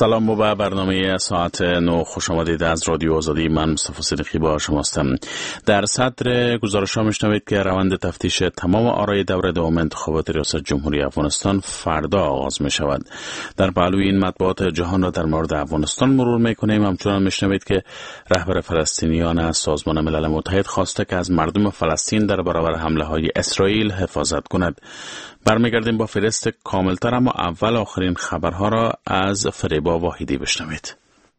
سلام و به برنامه ساعت 9 خوش آمدید از رادیو آزادی. من مصطفی صدیقی با شما هستم. در صدر گزارش‌ها میشنوید که روند تفتیش تمام آرای دوره دوم انتخابات ریاست جمهوری افغانستان فردا آغاز می شود. در پهلوی این مطبوعات جهان را در مورد افغانستان مرور میکنیم. همچنان میشنوید که رهبر فلسطینیان از سازمان ملل متحد خواسته که از مردم فلسطین در برابر حمله های اسرائیل حفاظت کند. برمیگردیم با فهرست کاملتر، اما اول آخرین خبرها را از فریبا واحدی بشنوید.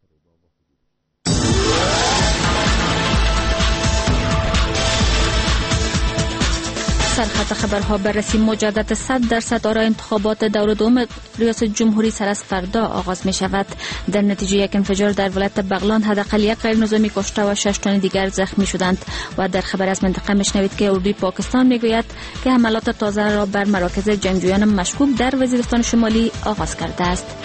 سرخط خبرها: بررسی مجدد 100% آرای انتخابات دور دوم ریاست جمهوری سر از فردا آغاز می شود. در نتیجه یک انفجار در ولایت بغلان حداقل یک غیر نظامی کشته و 6 تن دیگر زخمی شدند. و در خبر از منطقه میشنوید که اردوی پاکستان میگوید که حملات تازه را بر مراکز جنگجویان مشکوک در وزیرستان شمالی آغاز کرده است.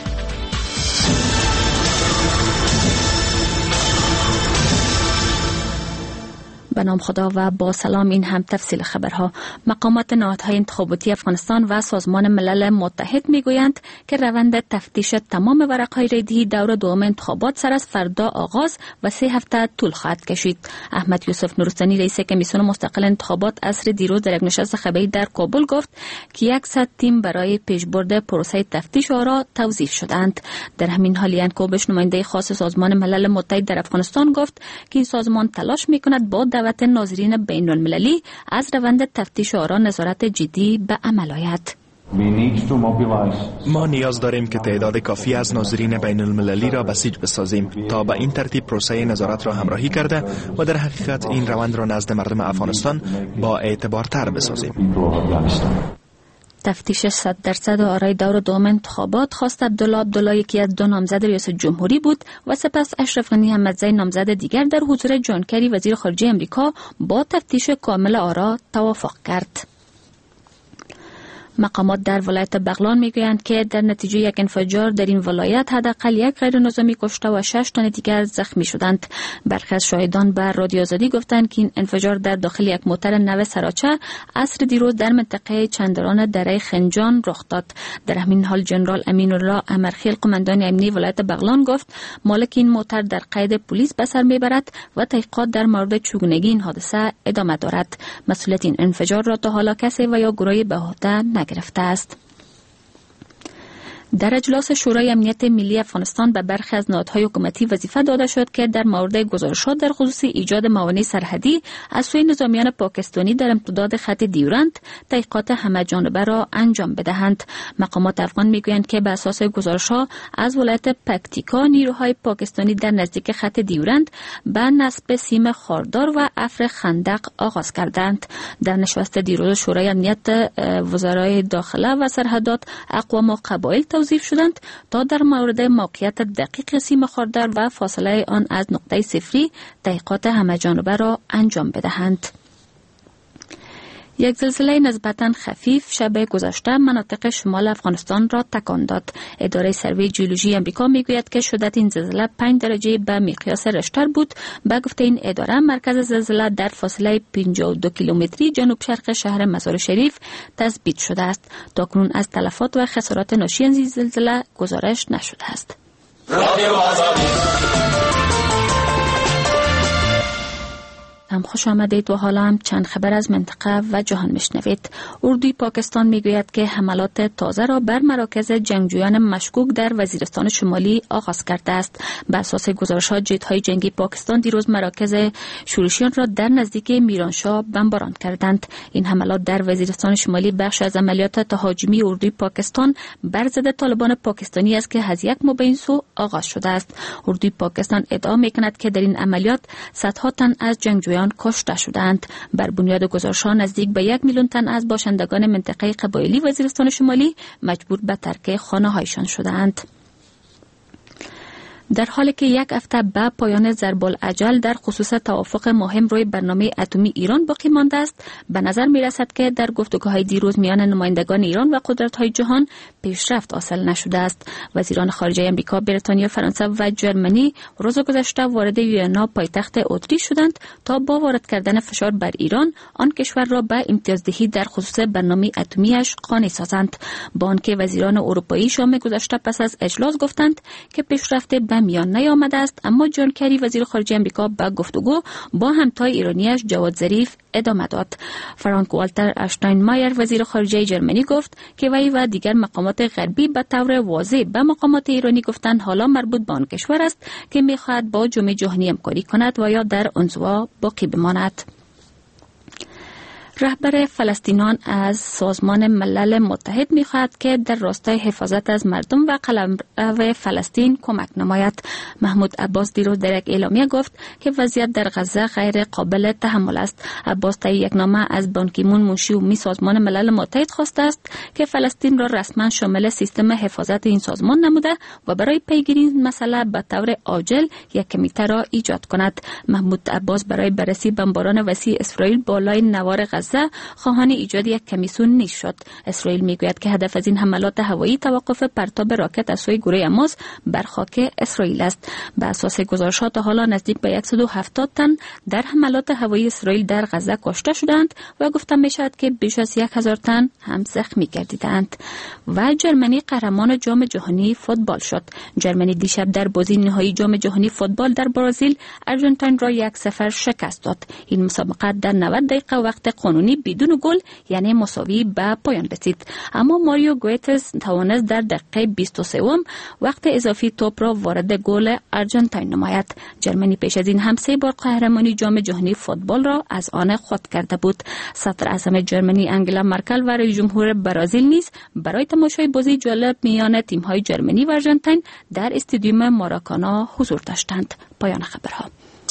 به نام خدا و با سلام. این هم تفصیل خبرها. مقامات نهادهای انتخاباتی افغانستان و سازمان ملل متحد میگویند که روند تفتیش تمام ورقهای ریدی دور دوم انتخابات سر از فردا آغاز و 3 هفته طول خواهد کشید. احمد یوسف نورستانی رئیس کمیسیون مستقل انتخابات عصر دیروز در یک نشست خبری در کابل گفت که 100 تیم برای پیشبرد پروسه تفتیش آرا توظیف شدند. در همین حال یانکوبش نماینده خاص سازمان ملل متحد در افغانستان گفت که این سازمان تلاش میکند با دعوت ناظرین بین المللی از روند تفتیش آرا نظارت جدی به عمل آید. ما نیاز داریم که تعداد کافی از ناظرین بین المللی را بسیج بسازیم تا به این ترتیب پروسه نظارت را همراهی کرده و در حقیقت این روند را نزد مردم افغانستان با اعتبارتر بسازیم. تفتیش 100% آرای دور دوم انتخابات خواست عبدالله یکی از 2 نامزد ریاست جمهوری بود و سپس اشرف غنی احمدزی نامزد دیگر در حضور جان کری وزیر خارجه امریکا با تفتیش کامل آرا توافق کرد. مقامات در ولایت بغلان میگویند که در نتیجه یک انفجار در این ولایت حداقل یک غیر نظامی کشته و 6 تن دیگر زخمی شدند. برخی از شاهدان به رادیو آزادی گفتند که این انفجار در داخل یک موتر نو سراچه عصر دیروز در منطقه چندران دره خنجان رخ داد. در همین حال جنرال امین الله امرخیل قماندان امنی ولایت بغلان گفت مالک این موتر در قید پلیس به سر میبرد و تحقیقات در مورد چگونگی این حادثه ادامه دارد. مسئولیت این انفجار را تا حالا کسی و یا گروهی به عهده گرفته است. در اجلاس شورای امنیت ملی افغانستان به برخی از نهادهای حکومتی وظیفه داده شد که در مورد گزارشات در خصوص ایجاد موانع سرحدی از سوی نظامیان پاکستانی در امتداد خط دیورند تحقیقات همه جانبه را انجام بدهند. مقامات افغان میگویند که به اساس گزارش‌ها از ولایت پکتیکا نیروهای پاکستانی در نزدیک خط دیورند به نصب سیم خاردار و افر خندق آغاز کردند. در نشست دیروز شورای امنیت وزرای داخله و سرحدات اقوام و قبایل توظیف شدند تا در مورد موقعیت دقیق سیم خاردار و فاصله آن از نقطه صفری تحقیقات همه جانبه را انجام بدهند. یک زلزله نسبتاً خفیف شب گذشته مناطق شمال افغانستان را تکان داد. اداره سروی جیولوژی امریکا میگوید که شدت این زلزله 5 درجه به مقیاس رشتر بود. به گفته این اداره مرکز زلزله در فاصله 52 کیلومتری جنوب شرق شهر مزار شریف تثبیت شده است. تاکنون از تلفات و خسارات ناشی از این زلزله گزارش نشده است. هم خوش آمدید و حالا هم چند خبر از منطقه و جهان میشنوید. اردوی پاکستان میگوید که حملات تازه را بر مراکز جنگجویان مشکوک در وزیرستان شمالی آغاز کرده است. بر اساس گزارش‌ها جت‌های جنگی پاکستان دیروز مراکز شورشیان را در نزدیک میرانشاه بمباران کردند. این حملات در وزیرستان شمالی بخش از عملیات تهاجمی اردوی پاکستان بر ضد طالبان پاکستانی است که از یک مبین سو آغاز شده است. اردوی پاکستان ادعا میکند که در این عملیات صدها تن از جنگجویان کشته شدند. بر بنیاد گزارش‌ها نزدیک به 1 میلیون تن از باشندگان منطقه قبایلی وزیرستان شمالی مجبور به ترک خانه‌هایشان شدند. در حالی که یک هفته بعد پایان ضرب الاجل در خصوص توافق مهم روی برنامه اتمی ایران باقی مانده است، به نظر می رسد که در گفتگوهای دیروز میان نمایندگان ایران و قدرت‌های جهان پیشرفت حاصل نشده است. وزیران خارجه آمریکا، بریتانیا، فرانسه و جرمنی روز گذشته وارد وینا پایتخت اتریش شدند تا با وارد کردن فشار بر ایران آن کشور را به امتیازدهی در خصوص برنامه اتمیش قانع سازند. با آنکه وزیران اروپایی شام گذشته پس از اجلاس گفتند که پیشرفت به میان نیامده است، اما جان کری وزیر خارجه آمریکا به گفتگو با همتای ایرانیش جواد ظریف ادامه داد. فرانک والتر اشتاینمایر وزیر خارجه جرمنی گفت که وی و دیگر مقامات غربی به طور واضح به مقامات ایرانی گفتند حالا مربوط به آن کشور است که می‌خواهد با جامعه جهانی همکاری کند و یا در انزوا باقی بماند. رهبر فلسطینیان از سازمان ملل متحد می‌خواهد که در راستای حفاظت از مردم و قلمرو فلسطین کمک نماید. محمود عباس دیروز در یک اعلامیه گفت که وضعیت در غزه غیر قابل تحمل است. عباس طی یک نامه از بان کی مون منشی عمومی سازمان ملل متحد خواسته است که فلسطین را رسما شامل سیستم حفاظت این سازمان نموده و برای پیگیری این مسئله به طور عاجل یک کمیته را ایجاد کند. محمود عباس برای بررسی بمباران وسیع اسرائیل بالای نوار غزه خواهان ایجاد یک کمیسیون نیز شد. اسرائیل میگوید که هدف از این حملات هوایی توقف پرتاب راکت از سوی گروه حماس بر خاک اسرائیل است. به اساس گزارشات تا حالا نزدیک به 170 تن در حملات هوایی اسرائیل در غزه کشته شدند و گفته می شود که بیش از 1000 تن هم زخمی گردیدند. و جرمنی قهرمان جام جهانی فوتبال شد. جرمنی دیشب در بازی نهایی جام جهانی فوتبال در برزیل آرژانتین را 1-0 شکست داد. این مسابقه در 90 دقیقه وقت قانونی بدون گل یعنی مساوی به پایان رسید، اما ماریو گویتز توانست در دقیقه 23 وقت اضافی توپ را وارد گل آرژانتین نماید. جرمنی پیش از این هم 3 بار قهرمانی جام جهانی فوتبال را از آن خود کرده بود. صدر اعظم جرمنی انگلا مرکل و رئیس جمهور برزیل نیز برای تماشای بازی جالب میان تیم‌های جرمنی و آرژانتین در استادیوم ماراکانا حضور داشتند. پایان خبرها.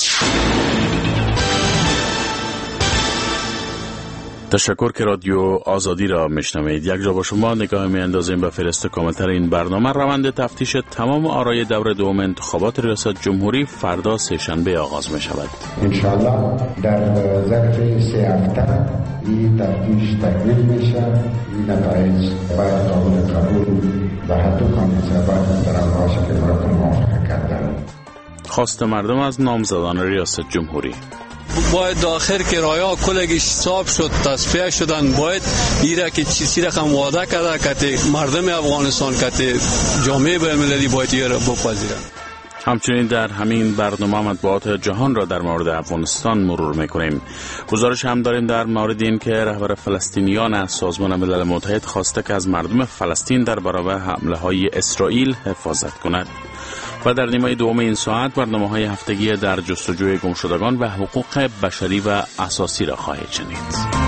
تشکر که رادیو آزادی را میشنوید. یک جا با شما نگاه میاندازیم به فهرست کاملتر این برنامه. روند تفتیش تمام آرای دور دوم انتخابات ریاست جمهوری فردا سه‌شنبه آغاز می شود. انشالله در ظرف 3 هفته این تفتیش تکمیل میشه. این نتایج باید قبول و حتی کاندیدها باید محترم باشه که براتون موافقه کردن. خواست مردم از نامزدان ریاست جمهوری: باید آخر که رایا کلگیش صاحب شد تصفیه شدن، باید ایره که چیزی رقم وعده کرده که مردم افغانستان که جامعه بین‌المللی باید ایره بپذیرن. همچنین در همین برنامه مطبوعات جهان را در مورد افغانستان مرور میکنیم. گزارش هم داریم در مورد این که رهبر فلسطینیان از سازمان ملل متحد خواسته که از مردم فلسطین در برابر حمله های اسرائیل حفاظت کند. و در نیمه دوم این ساعت برنامه‌های هفتگی در جستجوی گمشدگان و حقوق بشری و اساسی را خواهید شنید.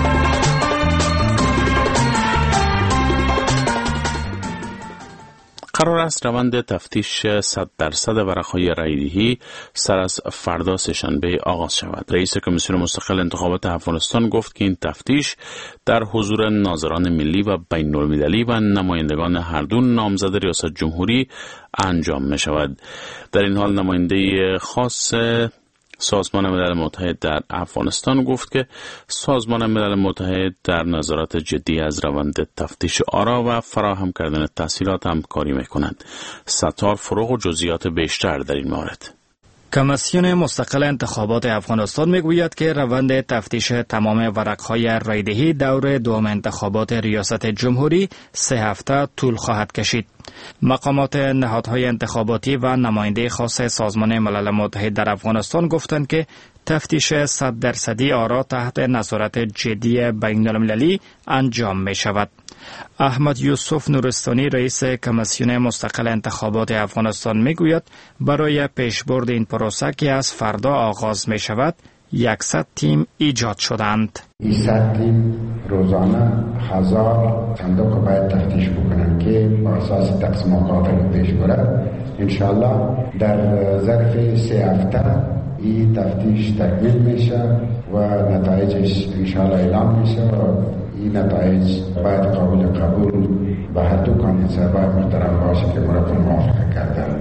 قرار است روند تفتیش 100% ورقهای رای‌دهی سر از فردا سه‌شنبه آغاز شود. رئیس کمیسیون مستقل انتخابات افغانستان گفت که این تفتیش در حضور ناظران ملی و بین‌المللی و نمایندگان هر دو نامزد ریاست جمهوری انجام می شود. در این حال نماینده خاص سازمان ملل متحد در افغانستان گفت که سازمان ملل متحد در نظارت جدی از روند تفتیش آرا و فراهم کردن تسهیلات همکاری می‌کند. ستار فروغ و جزئیات بیشتر در این مورد. کمیسیون مستقل انتخابات افغانستان میگوید که روند تفتیش تمام ورقهای رایدهی دور دوم انتخابات ریاست جمهوری 3 هفته طول خواهد کشید. مقامات نهادهای انتخاباتی و نماینده خاص سازمان ملل متحد در افغانستان گفتند که تفتیش 100% آرا تحت نظارت جدی بین‌المللی انجام می شود. احمد یوسف نورستانی رئیس کمیسیون مستقل انتخابات افغانستان می گوید برای پیشبرد این پروسه که از فردا آغاز می شود 100 تیم ایجاد شدند. 100 تیم روزانه 1000 صندوق باید تفتیش بکنند که با اساس تقسیم اوقات پیش برد. انشالله در ظرف 3 هفته این تفتیش تکمیل میشه و نتایجش انشالله اعلام میشه و این نتایج باید قابل قبول و هر دو کاندیدها باید محترم باشه که براتون موافقه کردن.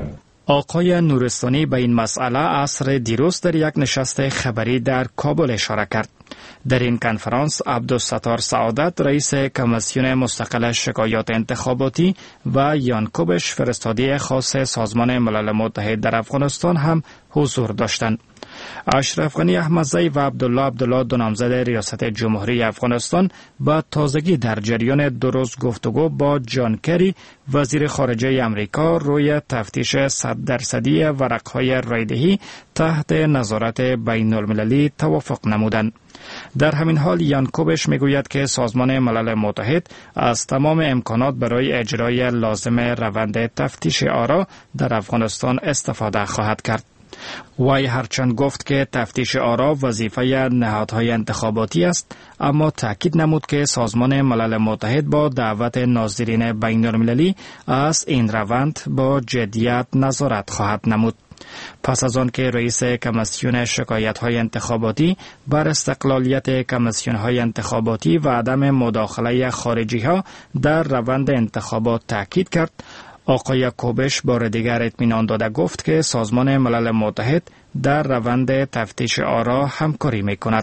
آقای نورستانی به این مسئله عصر دیروز در یک نشست خبری در کابل اشاره کرد. در این کنفرانس عبدالستار سعادت رئیس کمیسیون مستقل شکایات انتخاباتی و یانکوبش فرستاده خاص سازمان ملل متحد در افغانستان هم حضور داشتند. اشرف غنی احمدزی و عبدالله دو نامزد ریاست جمهوری افغانستان با تازگی در جریان 2 روز گفتگو با جان کری وزیر خارجه امریکا روی تفتیش 100% ورقهای رایدهی تحت نظارت بین المللی توافق نمودند. در همین حال یانکوبش میگوید که سازمان ملل متحد از تمام امکانات برای اجرای لازم روند تفتیش آرا در افغانستان استفاده خواهد کرد. وی هرچند گفت که تفتیش آرا وظیفه نهادهای انتخاباتی است، اما تاکید نمود که سازمان ملل متحد با دعوت ناظرین بین المللی از این روند با جدیت نظارت خواهد نمود. پس از آن که رئیس کمیسیون شکایت‌های انتخاباتی بر استقلالیت کمیسیون‌های انتخاباتی و عدم مداخله خارجی‌ها در روند انتخابات تاکید کرد، آقای کوبش بار دیگر اطمینان داده گفت که سازمان ملل متحد در روند تفتیش آرا همکاری می‌کند.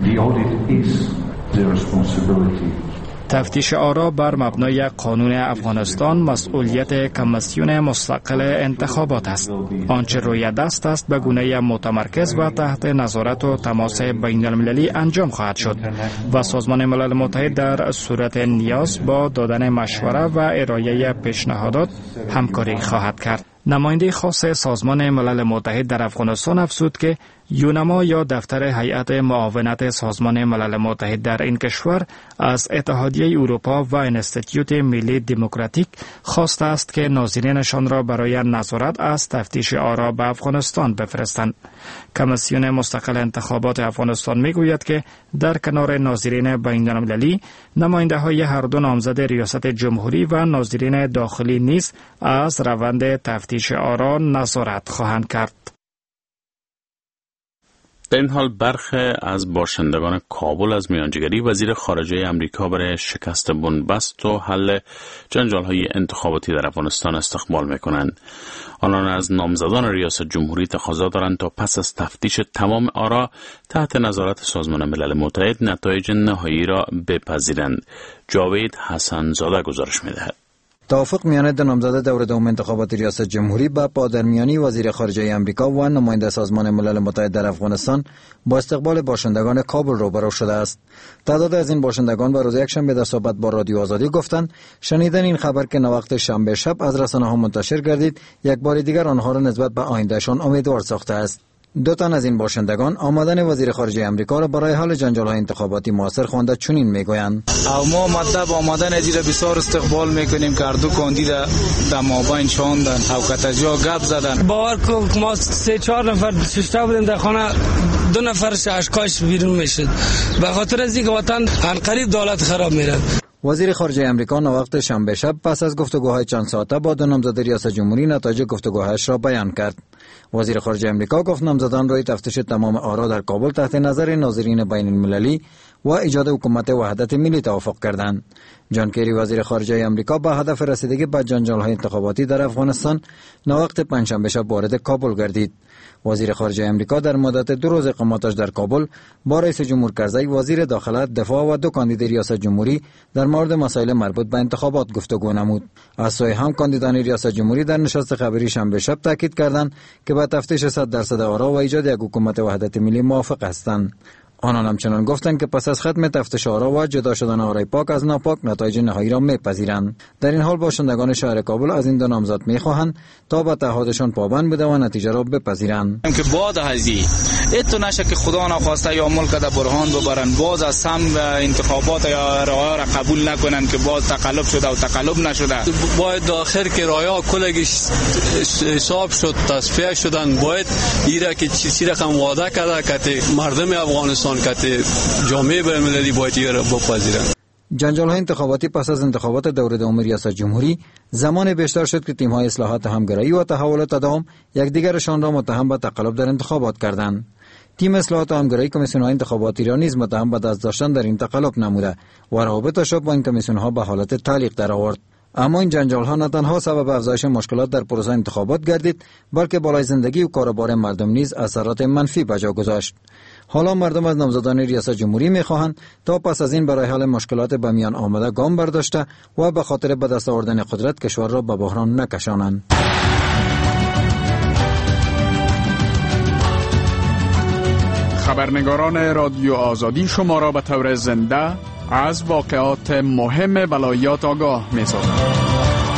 تفتیش آرا بر مبنای قانون افغانستان مسئولیت کمیسیون مستقل انتخابات است. آنچه روی دست است به گونه متمرکز و تحت نظارت و تماس بین المللی انجام خواهد شد و سازمان ملل متحد در صورت نیاز با دادن مشوره و ارائه پیشنهادات همکاری خواهد کرد. نماینده خاص سازمان ملل متحد در افغانستان افزود که یونما یا دفتر هیئت معاونت سازمان ملل متحد در این کشور از اتحادیه اروپا و انستیتیوت ملی دموکراتیک خواسته است که ناظرینشان را برای نظارت از تفتیش آرا به افغانستان بفرستند. کمیسیون مستقل انتخابات افغانستان میگوید که در کنار ناظرین بین المللی، نماینده های هر دو نامزد ریاست جمهوری و ناظرین داخلی نیز از روند تفتیش آرا نظارت خواهند کرد. در این حال برخی از باشندگان کابل از میانجیگری وزیر خارجه امریکا برای شکست بنبست و حل جنجال‌های انتخاباتی در افغانستان استقبال می‌کنند. آنان از نامزدان ریاست جمهوری تقاضا دارند تا پس از تفتیش تمام آرا تحت نظارت سازمان ملل متحد نتایج نهایی را بپذیرند. جاوید حسن زاده گزارش می‌دهد. توافق میان دو نامزد دور دوم انتخابات ریاست جمهوری با پادرمیانی وزیر خارجه امریکا و نماینده سازمان ملل متحد در افغانستان با استقبال باشندگان کابل روبرو شده است. تعداد از این باشندگان به روز یکشنبه در صحبت با رادیو آزادی گفتند شنیدن این خبر که نوقت شنبه شب از رسانه‌ها منتشر گردید یک بار دیگر آنها را نسبت به آیندهشان امیدوار ساخته است. 2 تن از این باشندگان آمدن وزیر خارجه امریکا را برای حل جنجال‌های انتخاباتی موثر خوانده چنین میگویند: ما مطلب آمدن ازیرا بسیار استقبال میکنیم که دو کاندید در مابین شاندن او کتجا گپ زدن. باور کن ما 3-4 نفر ششته بودیم در خانه، 2 نفرش اشکاش بیرون میشد به خاطر از اینکه وطن انقریب دولت خراب میره. وزیر خارجه امریکا وقت شنبه شب پس از گفتگوهای چند ساعته با 2 نامزد ریاست جمهوری نتایج گفتگوهایش را بیان کرد. وزیر خارجه امریکا گفت نامزدان روی تفتیش تمام آرا در کابل تحت نظر ناظرین بین المللی و ایجاد حکومت وحدت ملی توافق کردند. جان کری وزیر خارجه امریکا با هدف رسیدگی به جنجال‌های انتخاباتی در افغانستان وقت پنجشنبه شب وارد کابل گردید. وزیر خارجه امریکا در مدت 2 روز اقامتش در کابل با رئیس جمهور کرزی، وزیر داخله، دفاع و 2 کاندید ریاست جمهوری در مورد مسائل مربوط به انتخابات گفتگو نمود. از سوی هم کاندیدان ریاست جمهوری در نشست خبری شنبه شب تاکید کردند که با تفتیش 100% آرا و ایجاد یک حکومت وحدت ملی موافق هستند. آنان همچنان گفتند که پس از ختم تفتیش آرا و جدا شدن آرای پاک از ناپاک نتایج نهایی را میپذیرند. در این حال باشندگان شهر کابل از این 2 نامزد میخواهند تا به تعهدشان پابند بوده و نتیجه را بپذیرند. که بعد هزی اتو نشه که خدا نخواسته یا ملک در برهان ببرن، باز از سم انتخابات یا راه را قبول نکنن که باز تقلب شده و تقلب نشده. باید آخر که رایا کلگیش حساب شد تصفیه شدن، باید ایره که چیزی رقم وعده کرده که مردم افغانستان که جامعه بین‌المللی باید ایره بپذیرن. جنجال‌های انتخاباتی پس از انتخابات دور دوم ریاست جمهوری زمان بیشتر شد که تیم‌های اصلاحات همگرایی و تحول و تداوم یکدیگرشان را متهم به تقلب در انتخابات کردند. تیم اصلاحات همگرایی کمیسیون‌های انتخاباتی را نیز متهم به دست داشتن در این تقلب نموده و روابطش با این کمیسیون‌ها به حالت تعلیق درآورد. اما این جنجال ها نه تنها سبب افزایش مشکلات در پروسه انتخابات گردید، بلکه بالای زندگی و کاروبار مردم نیز اثرات منفی به جا گذاشت. حالا مردم از نامزدان ریاست جمهوری می‌خواهند تا پس از این برای حل مشکلات به میان آمده گام برداشته و به خاطر به دست آوردن قدرت کشور را به بحران نکشانند. خبرنگاران رادیو آزادی شما را به طور زنده از واقعات مهم ولایات آگاه می‌سازند.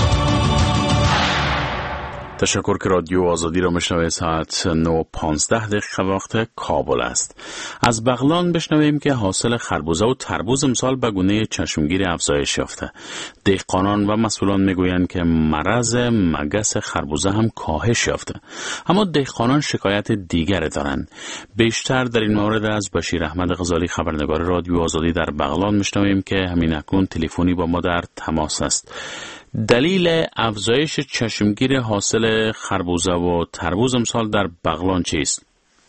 تشکر که رادیو آزادی را میشنوید. ساعت 9:15 وقت کابل است. از بغلان بشنویم که حاصل خربوزه و تربوز امسال به گونه چشمگیر افزایش یافته. دهقانان و مسئولان میگویند که مرض مگس خربوزه هم کاهش یافته. اما دهقانان شکایت دیگر دارند. بیشتر در این مورد از بشیر احمد غزالی خبرنگار رادیو آزادی در بغلان میشنویم که همین اکنون تلفنی با ما در تماس است. دلیل افزایش چشمگیر حاصل خربوزه و تربوز امسال در بغلان چیست؟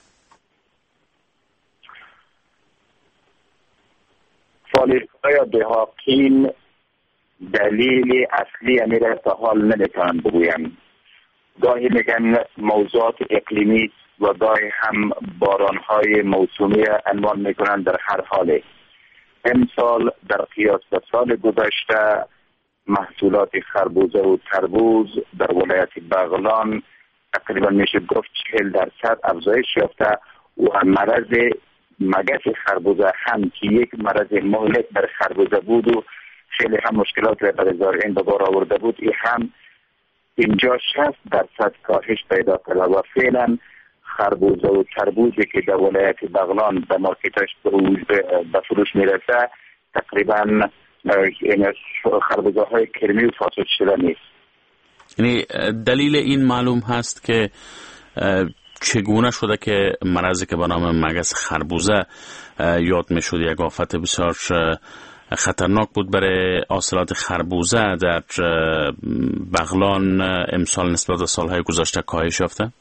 فعالیت‌های دهقان دلیل اصلی امیر تا حال نمیتونن بگویم. گاهی میگن موضوعات اقلیمی و گاهی هم باران‌های موسومی عنوان میکنن. در هر حال امسال در قیاس به سال گذشته محصولات خربوزه و تربوز در ولایت بغلان تقریبا میشه گفت 40% افزایش یافته و مرض مگس خربوزه هم که یک مرض مهلک در خربوزه بود و خیلی هم مشکلات را برای زارعین به بار آورده بود، این هم اینجا 60% کاهش پیدا کرده و فعلا خربوزه و تربوزی که در ولایت بغلان به مارکتش به فروش میرسه تقریبا خربوزه های کرمی و فاسد شده نیست. یعنی دلیل این معلوم هست که چگونه شده که مرضی که به نام مگس خربوزه یاد می شد یک آفت بسیار خطرناک بود برای حاصلات خربوزه در بغلان امسال نسبت به سالهای گذشته کاهش یافته؟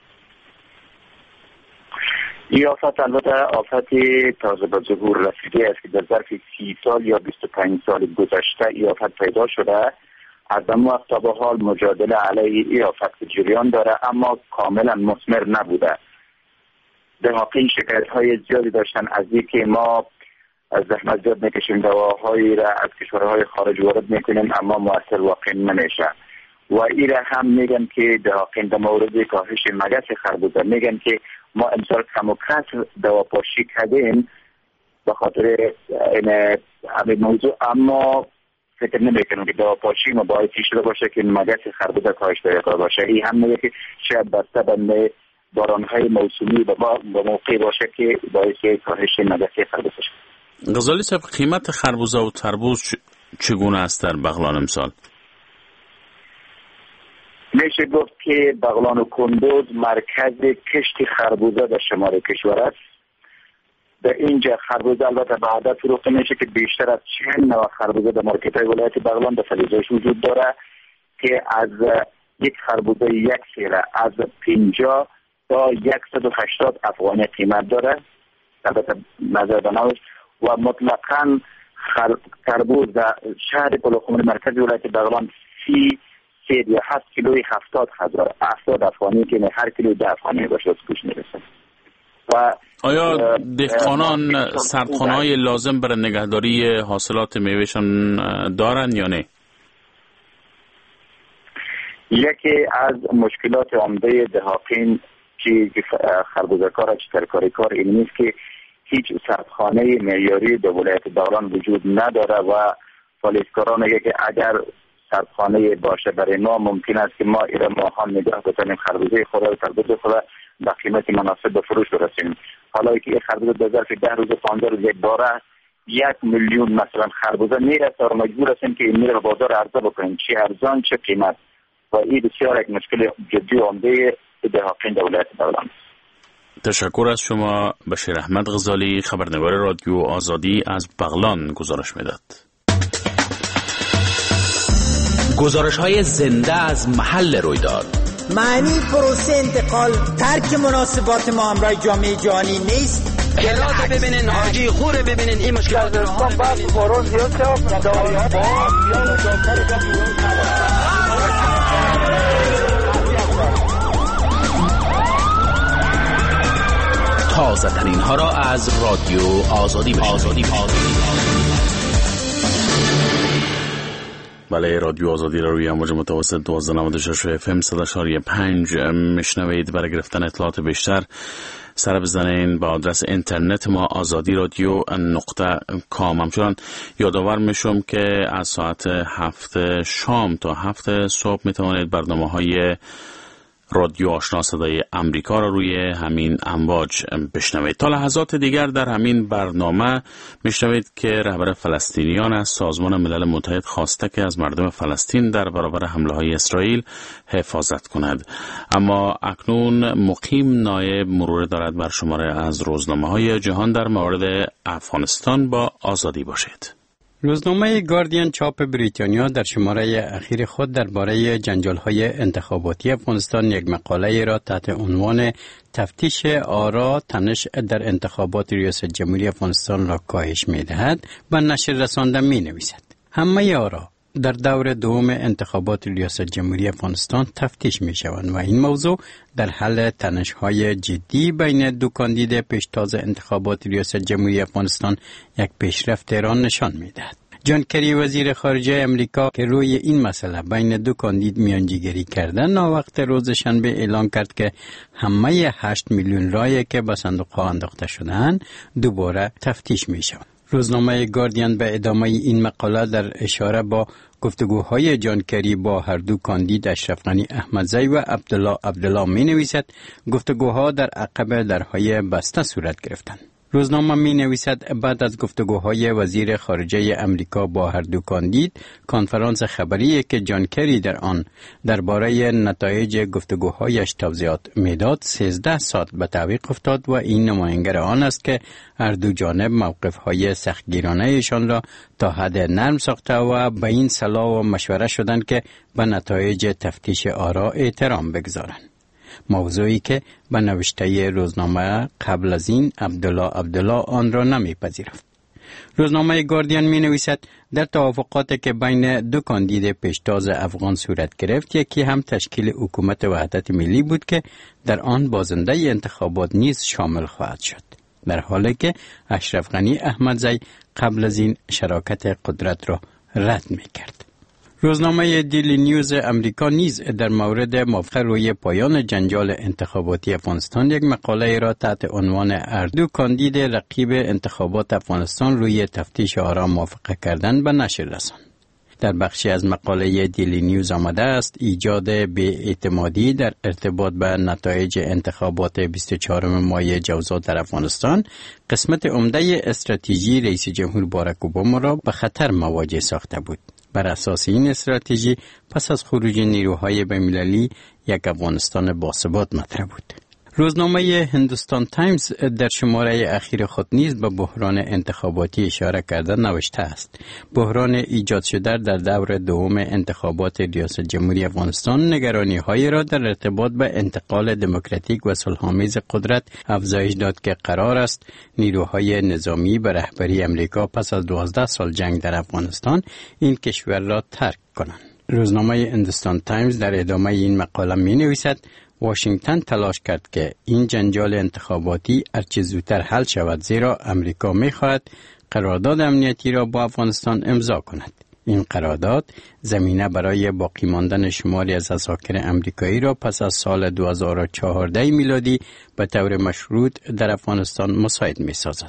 این آفت البته آفتی تازه به ظهور رسیده است که در ظرف 30 سال یا 25 سال گذشته این آفت پیدا شده. از اون وقت تا به حال مجادله علیه این آفت جریان داره اما کاملا مثمر نبوده. دهقان شکایت‌های زیادی داشتن از اینکه ما از زحمت زیاد میکشیم دواهایی را از کشورهای خارج وارد میکنیم اما مؤثر واقع نمیشه. و این را هم میگن که دهقان در مورد کاهش مگس خربوزه میگن که ما امسال کم و کسر دواپاشی کردیم به خاطر این موضوع، اما فکر نمیکنم که دواپاشی ما باعثی شده باشه که مگس خربوزه کاهش پیدا باشه. این هم میگه که شاید بسته به بارانهای موسومی به موقع باشه که باعث کاهش مگس خربوزه شد. غزالی صاحب، قیمت خربوزه و تربوز چگونه است در بغلان امسال؟ میشه گفت که بغلان و کندوز مرکز کشت خربوزه در شمال کشور است. در اینجا خربوزه البته به عدد فروخته میشه که بیشتر از 40 نوع خربوزه در مارکت‌های ولایت بغلان در فلیزش وجود داره که از یک خربوزه یک سیره از 50 تا 180 افغانی قیمت داره. البته نظر بناوش و مطلقاً تربوز در شهر پلوخمر مرکز ولایت بغلان 30 یا 7 کیلوی 70 افغانی که هر کیلوی 10 افغانی باشه از گوش میرسه. و آیا دهقانان سردخانه‌های لازم برای نگهداری حاصلات میوهشان دارن یا نه؟ یکی از مشکلات عمده دهقان که خربوزه کار چه ترکاری کار این نیست که هیچ سردخانه معیاری در ولایت بغلان وجود نداره و فعالیتکاران میگه که اگر سردخانه باشه برای ما ممکن است که ما ایره ماهان نگاه بکنیم خربوزه خود و تربوز خود با قیمت مناسب به فروش برسیم. حالا که خربوزه در ظرف 10 روز 15 روز یک باره 1 میلیون مثلا خربوزه میرسه و مجبور هستیم که این میره به بازار عرضه بکنیم، چه ارزان چه قیمت، و این بسیار یک مشکل جدی و عمده دهقان در ولایت بغلان. تشکر از شما. بشیر احمد غزالی خبرنگار رادیو آزادی از بغلان گزارش میداد. گزارش‌های زنده از محل رویداد. معنی پروسه انتقال ترک مناسبات ما همراه جامعه جهانی نیست، کلات ببینین، حاجی خور ببینین، این مشکلات رو بعد بارون زیاد شد دعایات تازه ترین ها را از رادیو آزادی بشنوید. بله، رادیو آزادی را روی امواج متوسط 1296 FM 100.5 میشنوید. برای گرفتن اطلاعات بیشتر سر بزنین با آدرس اینترنت ما azadiradyo.com. همچنان یادآور میشم که از ساعت 7 شام تا 7 صبح میتوانید برنامه‌های رادیو آشنا صدای امریکا را روی همین امواج بشنوید. تا لحظات دیگر در همین برنامه میشنوید که رهبر فلسطینیان از سازمان ملل متحد خواسته که از مردم فلسطین در برابر حمله های اسرائیل حفاظت کند. اما اکنون مقیم نایب مرور دارد بر شماره از روزنامه های جهان در مورد افغانستان. با آزادی باشید. روزنامه گاردین چاپ بریتانیا در شماره اخیر خود درباره جنجال‌های انتخاباتی افغانستان یک مقاله را تحت عنوان تفتیش آرا تنش در انتخابات ریاست جمهوری افغانستان را کاهش می‌دهد و نشر رسانده می‌نویسد. همه آرا در دور دوم انتخابات ریاست جمهوری افغانستان تفتیش می‌شوند و این موضوع در حل تنش‌های جدی بین دو کاندید پیشتاز انتخابات ریاست جمهوری افغانستان یک پیشرفت را نشان می‌دهد. جان کری وزیر خارجه امریکا که روی این مسئله بین دو کاندید میانجیگری کرده ناوقت روز شنبه اعلام کرد که همه 8 میلیون رای که به صندوق‌ها انداخته شدند دوباره تفتیش می‌شوند. روزنامه گاردین به ادامه این مقاله در اشاره با گفتگوهای جان کری با هر دو کاندید اشرف غنی احمدزی و عبدالله می نویسد گفتگوها در عقب درهای بسته صورت گرفتند. روزنامه می نویسد بعد از گفتگوهای وزیر خارجه امریکا با هر دو کاندید، کنفرانس خبری که جان کری در آن درباره نتایج گفتگوهایش توضیحات میداد 13 ساعت به تعویق افتاد و این نمایانگر آن است که هر دو جانب موقفهای سختگیرانه ایشان را تا حد نرم ساخته و به این صلاح و مشوره شدند که به نتایج تفتیش آرا احترام بگذارند. موضوعی که به نوشته روزنامه قبل از این عبدالله آن را نمیپذیرفت. روزنامه گاردین می نویسد در توافقاتی که بین دو کاندید پیشتاز افغان صورت گرفت، یکی هم تشکیل حکومت وحدت ملی بود که در آن بازنده انتخابات نیز شامل خواهد شد، در حالی که اشرف غنی احمدزی قبل از این شراکت قدرت را رد می کرد. روزنامه دیلی نیوز امریکا نیز در مورد موافقه روی پایان جنجال انتخاباتی افغانستان یک مقاله را تحت عنوان هر دو کاندید رقیب انتخابات افغانستان روی تفتیش آرا موافقه کردن به نشر رساند. در بخشی از مقاله دیلی نیوز آمده است ایجاد بی‌اعتمادی در ارتباط به نتایج انتخابات 24 مای جوزا در افغانستان قسمت عمده استراتژی رئیس جمهور باراک اوباما را به خطر مواجه ساخته بود. بر اساس این استراتژی پس از خروج نیروهای بین‌المللی یک افغانستان باثبات مطرح بود. روزنامه هندوستان تایمز در شماره اخیر خود نیز به بحران انتخاباتی اشاره کرده نوشته است. بحران ایجاد شده در دور دوم انتخابات ریاست جمهوری افغانستان نگرانی‌های را در ارتباط به انتقال دموکراتیک و صلح‌آمیز قدرت افزایش داد که قرار است نیروهای نظامی به رهبری امریکا پس از 12 سال جنگ در افغانستان این کشور را ترک کنند. روزنامه هندوستان تایمز در ادامه این مقاله می‌نویسد واشنگتن تلاش کرد که این جنجال انتخاباتی هرچه زودتر حل شود، زیرا امریکا می‌خواهد قرارداد امنیتی را با افغانستان امضا کند. این قرارداد زمینه برای باقی ماندن شماری از عساکر امریکایی را پس از سال 2014 میلادی به طور مشروط در افغانستان مساعد می‌سازد.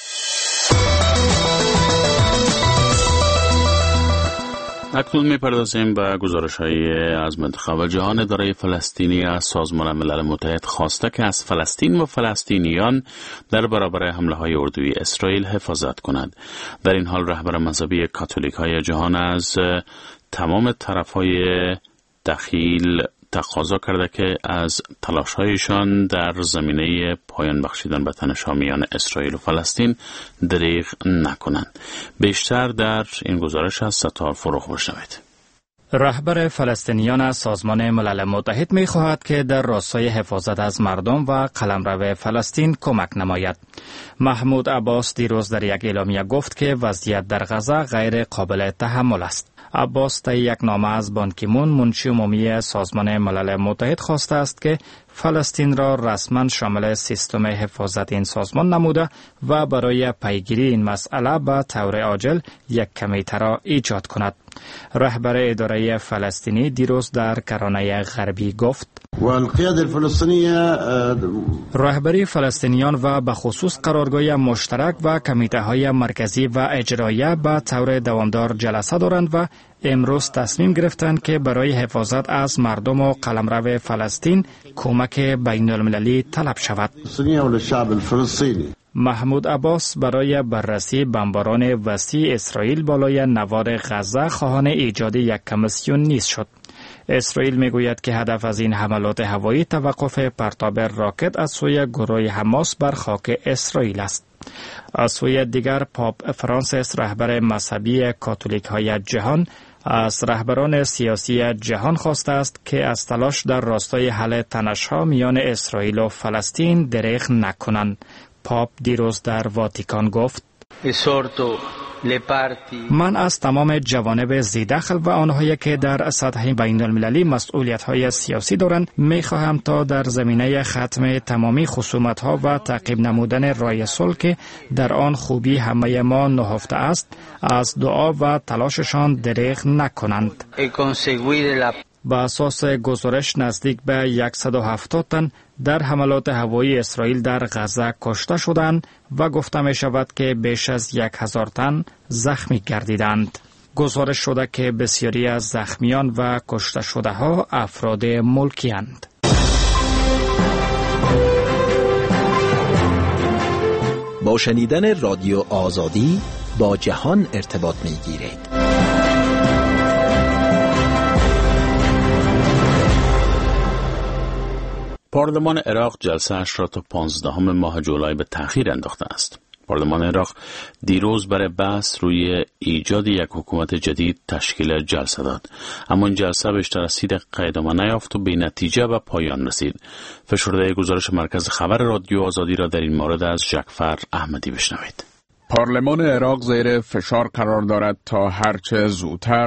اکنون می‌پردازیم به گزارش‌های از منطقه جهان. اداره فلسطینی از سازمان ملل متحد خواسته که از فلسطین و فلسطینیان در برابر حمله‌های اردوی اسرائیل حفاظت کند. در این حال رهبر مذهبی کاتولیک‌های جهان از تمام طرف‌های دخیل تقاضا کرده که از تلاش‌هایشان در زمینه پایان بخشیدن به تنش‌ها میان اسرائیل و فلسطین دریغ نکنند. بیشتر در این گزارش از ستار فروغ بشنوید. رهبر فلسطینیان سازمان ملل متحد می خواهد که در راستای حفاظت از مردم و قلمرو فلسطین کمک نماید. محمود عباس دیروز در یک اعلامیه گفت که وضعیت در غزه غیر قابل تحمل است. عباس در یک نامه از بان کی مون منشی عمومی سازمان ملل متحد خواسته است که فلسطین را رسما شامل سیستم حفاظت این سازمان نموده و برای پیگیری این مسئله به طور عاجل یک کمیته را ایجاد کند. رهبر اداره فلسطینی دیروز در کرانه غربی گفت: رهبری فلسطینیان و به خصوص قرارگاه مشترک و کمیته های مرکزی و اجرایی به طور دوامدار جلسه دارند و امروز تصمیم گرفتند که برای حفاظت از مردم و قلمرو فلسطین کمک بین المللی طلب شود. محمود عباس برای بررسی بمباران وسیع اسرائیل بالای نوار غزه خواهان ایجاد یک کمیسیون نیز شد. اسرائیل میگوید که هدف از این حملات هوایی توقف پرتاب راکت از سوی گروه حماس بر خاک اسرائیل است. از سوی دیگر پاپ فرانسیس رهبر مذهبی کاتولیک های جهان از رهبران سیاسی جهان خواسته است که از تلاش در راستای حل تنش‌ها میان اسرائیل و فلسطین دریغ نکنند. پاپ دیروز در واتیکان گفت: من از تمام جوانب ذی‌دخل و آنهایی که در سطح بین المللی مسئولیت‌های سیاسی دارند می‌خواهم تا در زمینه ختم تمامی خصومت‌ها و تعقیب نمودن راه صلح که در آن خوبی همه ما نهفته است از دعا و تلاششان دریغ نکنند. با اساس گزارش نزدیک به 170 تن در حملات هوایی اسرائیل در غزه کشته شدند و گفته می شود که بیش از 1000 تن زخمی گردیدند. گزارش شده که بسیاری از زخمیان و کشته شده ها افراد ملکی اند. با شنیدن رادیو آزادی با جهان ارتباط می گیرید. پارلمان عراق جلسه اش را تا 15 ماه جولای به تأخیر انداخته است. پارلمان عراق دیروز برای بحث روی ایجاد یک حکومت جدید تشکیل جلسه داد، اما این جلسه بیشتر از 30 دقیقه ادامه نیافت و بی نتیجه به پایان رسید. فشرده گزارش مرکز خبر رادیو آزادی را در این مورد از جعفر احمدی بشنوید. پارلمان عراق زیر فشار قرار دارد تا هرچه زودتر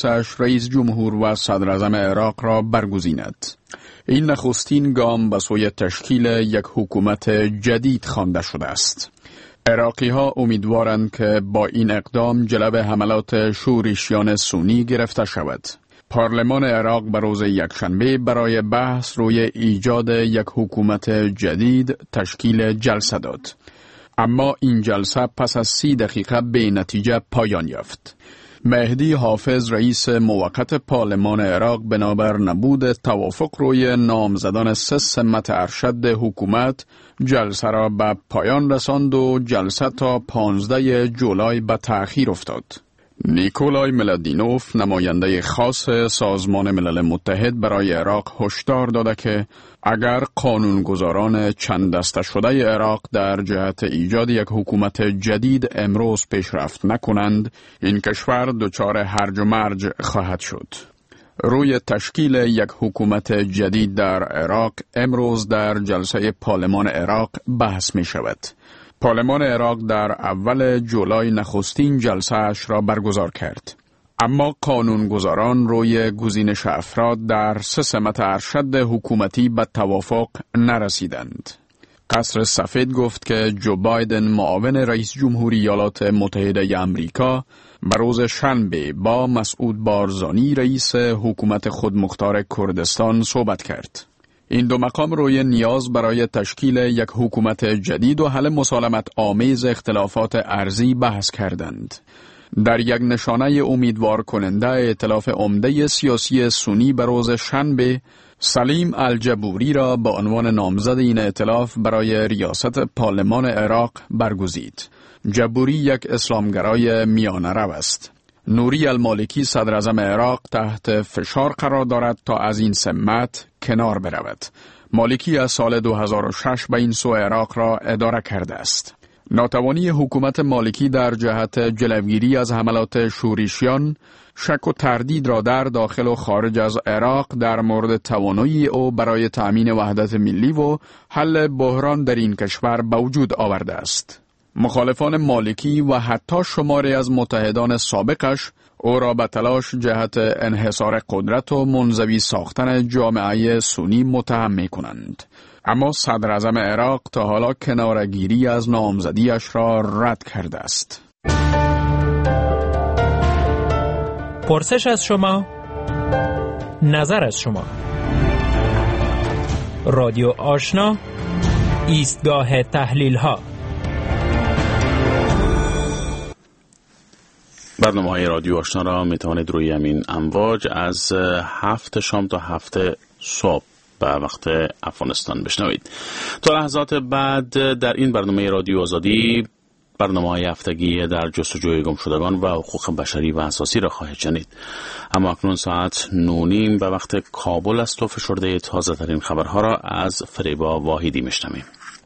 رئیس جمهور و صدر اعظم عراق را برگزیند. این نخستین گام به سوی تشکیل یک حکومت جدید خوانده شده است. عراقی ها امیدوارند که با این اقدام جلب حملات شورشیان سنی گرفته شود. پارلمان عراق به روز یکشنبه برای بحث روی ایجاد یک حکومت جدید تشکیل جلسه داد. اما این جلسه پس از 30 دقیقه به نتیجه پایان یافت. مهدی حافظ رئیس موقت پارلمان عراق بنابر نبود توافق روی نامزدان 3 سمت ارشد حکومت جلسه را به پایان رساند و جلسه تا 15 جولای به تأخیر افتاد. نیکولای ملادینوف نماینده خاص سازمان ملل متحد برای عراق هشدار داده که اگر قانونگذاران چند دسته شده عراق در جهت ایجاد یک حکومت جدید امروز پیشرفت نکنند، این کشور دچار هرج و مرج خواهد شد. روی تشکیل یک حکومت جدید در عراق امروز در جلسه پارلمان عراق بحث می شود. پارلمان عراق در اول جولای نخستین جلسه اش را برگزار کرد. اما قانونگذاران روی گزینش افراد در 3 سمت ارشد حکومتی به توافق نرسیدند. قصر سفید گفت که جو بایدن معاون رئیس جمهوری ایالات متحده آمریکا به روز شنبه با مسعود بارزانی رئیس حکومت خودمختار کردستان صحبت کرد. این دو مقام روی نیاز برای تشکیل یک حکومت جدید و حل مسالمت آمیز اختلافات ارضی بحث کردند. در یک نشانه امیدوار کننده ائتلاف عمده سیاسی سنی به روز شنبه سلیم الجبوری را به عنوان نامزد این ائتلاف برای ریاست پارلمان عراق برگزید. جبوری یک اسلامگرای میانه رو است. نوری المالکی صدر اعظم عراق تحت فشار قرار دارد تا از این سمت کنار برود. مالکی از سال 2006 به این سو عراق را اداره کرده است. ناتوانی حکومت مالکی در جهت جلوگیری از حملات شورشیان، شک و تردید را در داخل و خارج از عراق در مورد توانایی او برای تأمین وحدت ملی و حل بحران در این کشور به وجود آورده است. مخالفان مالکی و حتی شماری از متحدان سابقش او را به تلاش جهت انحصار قدرت و منزوی ساختن جامعه سنی متهم می کنند. اما صدر اعظم عراق تا حالا کناره‌گیری از نامزدیش را رد کرده است. پرسش از شما، نظر از شما. رادیو آشنا، ایستگاه تحلیل ها. برنامه‌های رادیو آشنا را میتوانید روی همین امواج از 7 شام تا 7 صبح به وقت افغانستان بشنوید. تا لحظات بعد در این برنامه رادیو آزادی برنامه‌های هفتگی در جستجوی گمشدگان و حقوق بشری و اساسی را خواهید شنید. اما اکنون ساعت 9:30 به وقت کابل است و فشرده تازه ترین خبرها را از فریبا واحدی میشنویم.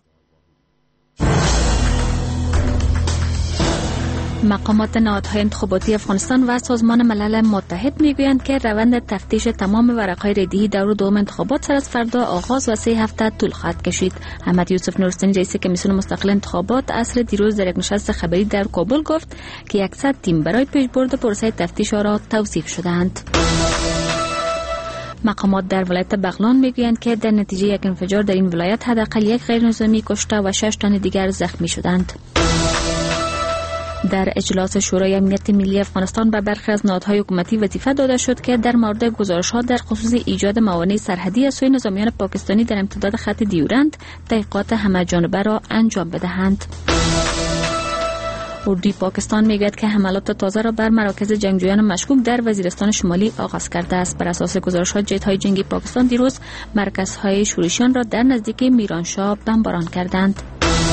مقامات نهادهای انتخاباتی افغانستان و سازمان ملل متحد میگویند که روند تفتیش تمام ورقهای ریدی دور دوم انتخابات سر از فردا آغاز و 3 هفته طول خواهد کشید. احمد یوسف نورستانی رئیس کمیسیون مستقل انتخابات عصر دیروز در یک نشست خبری در کابل گفت که 100 تیم برای پیشبرد پروسه تفتیش را توصیف شدند. مقامات در ولایت بغلان میگویند که در نتیجه یک انفجار در این ولایت حداقل 1 غیرنظامی کشته و 6 تن دیگر زخمی شدند. در اجلاس شورای امنیت ملی افغانستان به برخی از نهادهای حکومتی وظیفه داده شد که در مورد گزارش‌ها در خصوص ایجاد موانع سرحدی از سوی نظامیان پاکستانی در امتداد خط دیورند تحقیقات همه‌جانبه را انجام بدهند. اردوی پاکستان میگوید که حملات تازه را بر مراکز جنگجویان مشکوک در وزیرستان شمالی آغاز کرده است. بر اساس گزارش‌ها جت‌های جنگی پاکستان دیروز مرکزهای شورشیان را در نزدیکی میرانشاه بمباران کردند.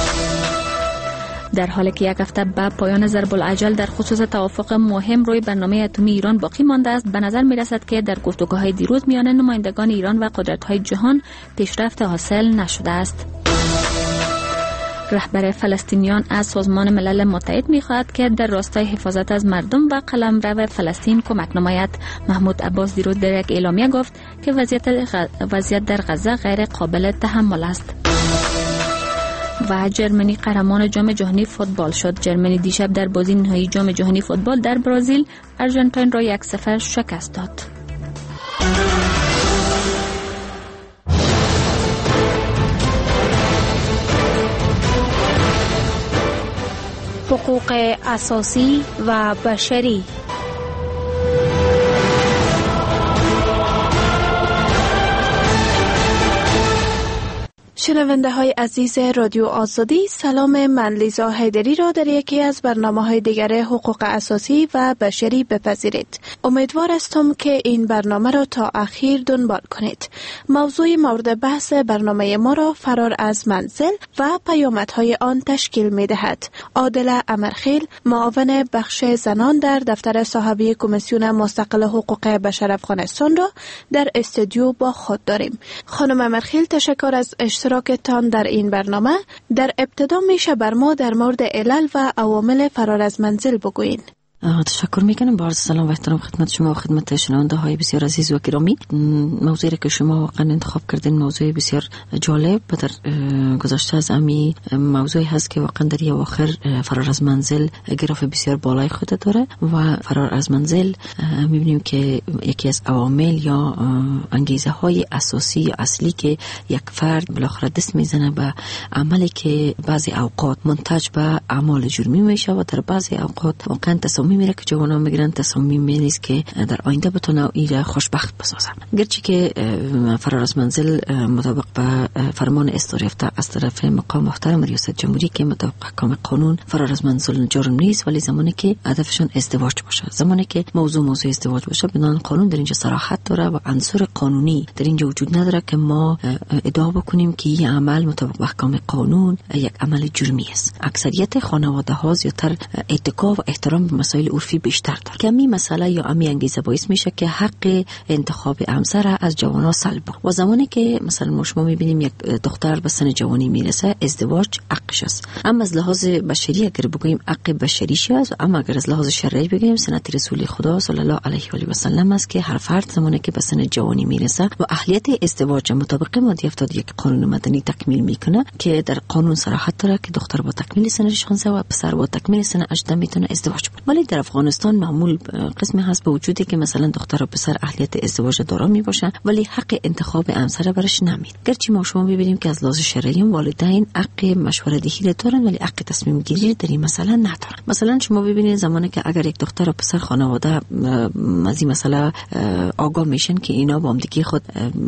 در حالی که 1 هفته بعد پایان ضرب العجل در خصوص توافق مهم روی برنامه اتمی ایران باقی مانده است، به نظر می رسد که در گفتگوهای دیروز میان نمایندگان ایران و قدرت‌های جهان پیشرفت حاصل نشده است. رهبر فلسطینیان از سازمان ملل متحد می‌خواهد که در راستای حفاظت از مردم و قلمرو فلسطین کمک نماید. محمود عباس دیروز در یک اعلامیه گفت که وضعیت در غزه غیر قابل تحمل است. و جرمنی قهرمان جام جهانی فوتبال شد. جرمنی دیشب در بازی نهایی جام جهانی فوتبال در برزیل آرژانتین را 1-0 شکست داد. حقوق اساسی و بشری. شنونده های عزیز رادیو آزادی، سلام. من لیزا حیدری را در یکی از برنامه های دیگر حقوق اساسی و بشری بپذیرید. امیدوار هستم که این برنامه را تا اخیر دنبال کنید. موضوع مورد بحث برنامه ما را فرار از منزل و پیامدهای آن تشکیل می دهد. عادل امرخیل، معاون بخش زنان در دفتر صاحبی کمیسیون مستقل حقوق بشر افغانستان را در استودیو با خود داریم. خانم امرخیل، تشکر از اشتراکتان در این برنامه. در ابتدا میشه بر ما در مورد علل و عوامل فرار از منزل بگوین. تشکر میکنم. با عرض سلام و احترام خدمت شما و خدمت شنونده های بسیار عزیز و گرامی. موضوعی که شما واقعا انتخاب کردین موضوع بسیار جالب و در گذشته از امی موضوعی هست که واقعا در اواخر فرار از منزل گراف بسیار بالای خود داره و فرار از منزل میبینیم که یکی از عوامل یا انگیزه های اساسی یا اصلی که یک فرد بالاخره دست میزنه به عملی که بعضی اوقات منتج به اعمال جرمی میشه و در بعضی اوقات واقعا تصمیم میره که جوانان میگیرن تصمیم نیست که در آینده بتونه ایره خوشبخت بسازن. گرچه که فرار از منزل مطابق به فرمان اصدار یافته از طرف مقام محترم ریاست جمهوری که مطابق احکام قانون فرار از منزل جرم نیست، ولی زمانی که هدفشون ازدواج باشه، زمانی که موضوع ازدواج باشه، بنابراین قانون در اینجا صراحت داره و عنصر قانونی در اینجا وجود نداره که ما ادعا بکنیم که این عمل مطابق به احکام قانون یک عمل جرمی است. اکثریت خانواده ها زیاتر اتکا و احترام به مسائل مسائل عرفی بیشتر داره. کمی مسئله یا امی انگیزه باعث میشه که حق انتخاب همسر از جوانان سلب. و زمانی که مثلا ما شما میبینیم یک دختر به سن جوانی میرسه، ازدواج حقش است. اما از لحاظ بشری اگر بگوییم حق بشریش است، اما اگر از لحاظ شرعی بگوییم سنت رسول خدا صلی الله علیه و آله و سلم است که هر فرد زمانی که به سن جوانی میرسه و اهلیت ازدواج مطابق ماده 71 قانون مدنی تکمیل میکنه که در قانون صراحت داره که دختر با تکمیل سن 16 و پسر با تکمیل سن 18 میتونه ازدواج کنه. ولی در افغانستان معمول قسمی هست به وجودی که مثلا دختر و پسر اهلیت ازدواج دارا میباشن ولی حق انتخاب همسر برش نمید. گرچه ما شما ببینیم که از لحاظ شرعی والدین حق مشوره دهی دارن ولی حق تصمیم گیری در این مسئله ندارن. مثلا شما ببینید زمانی که اگر یک دختر و پسر خانواده از این مسئله آگاه میشن که اینا با هم دیگه خود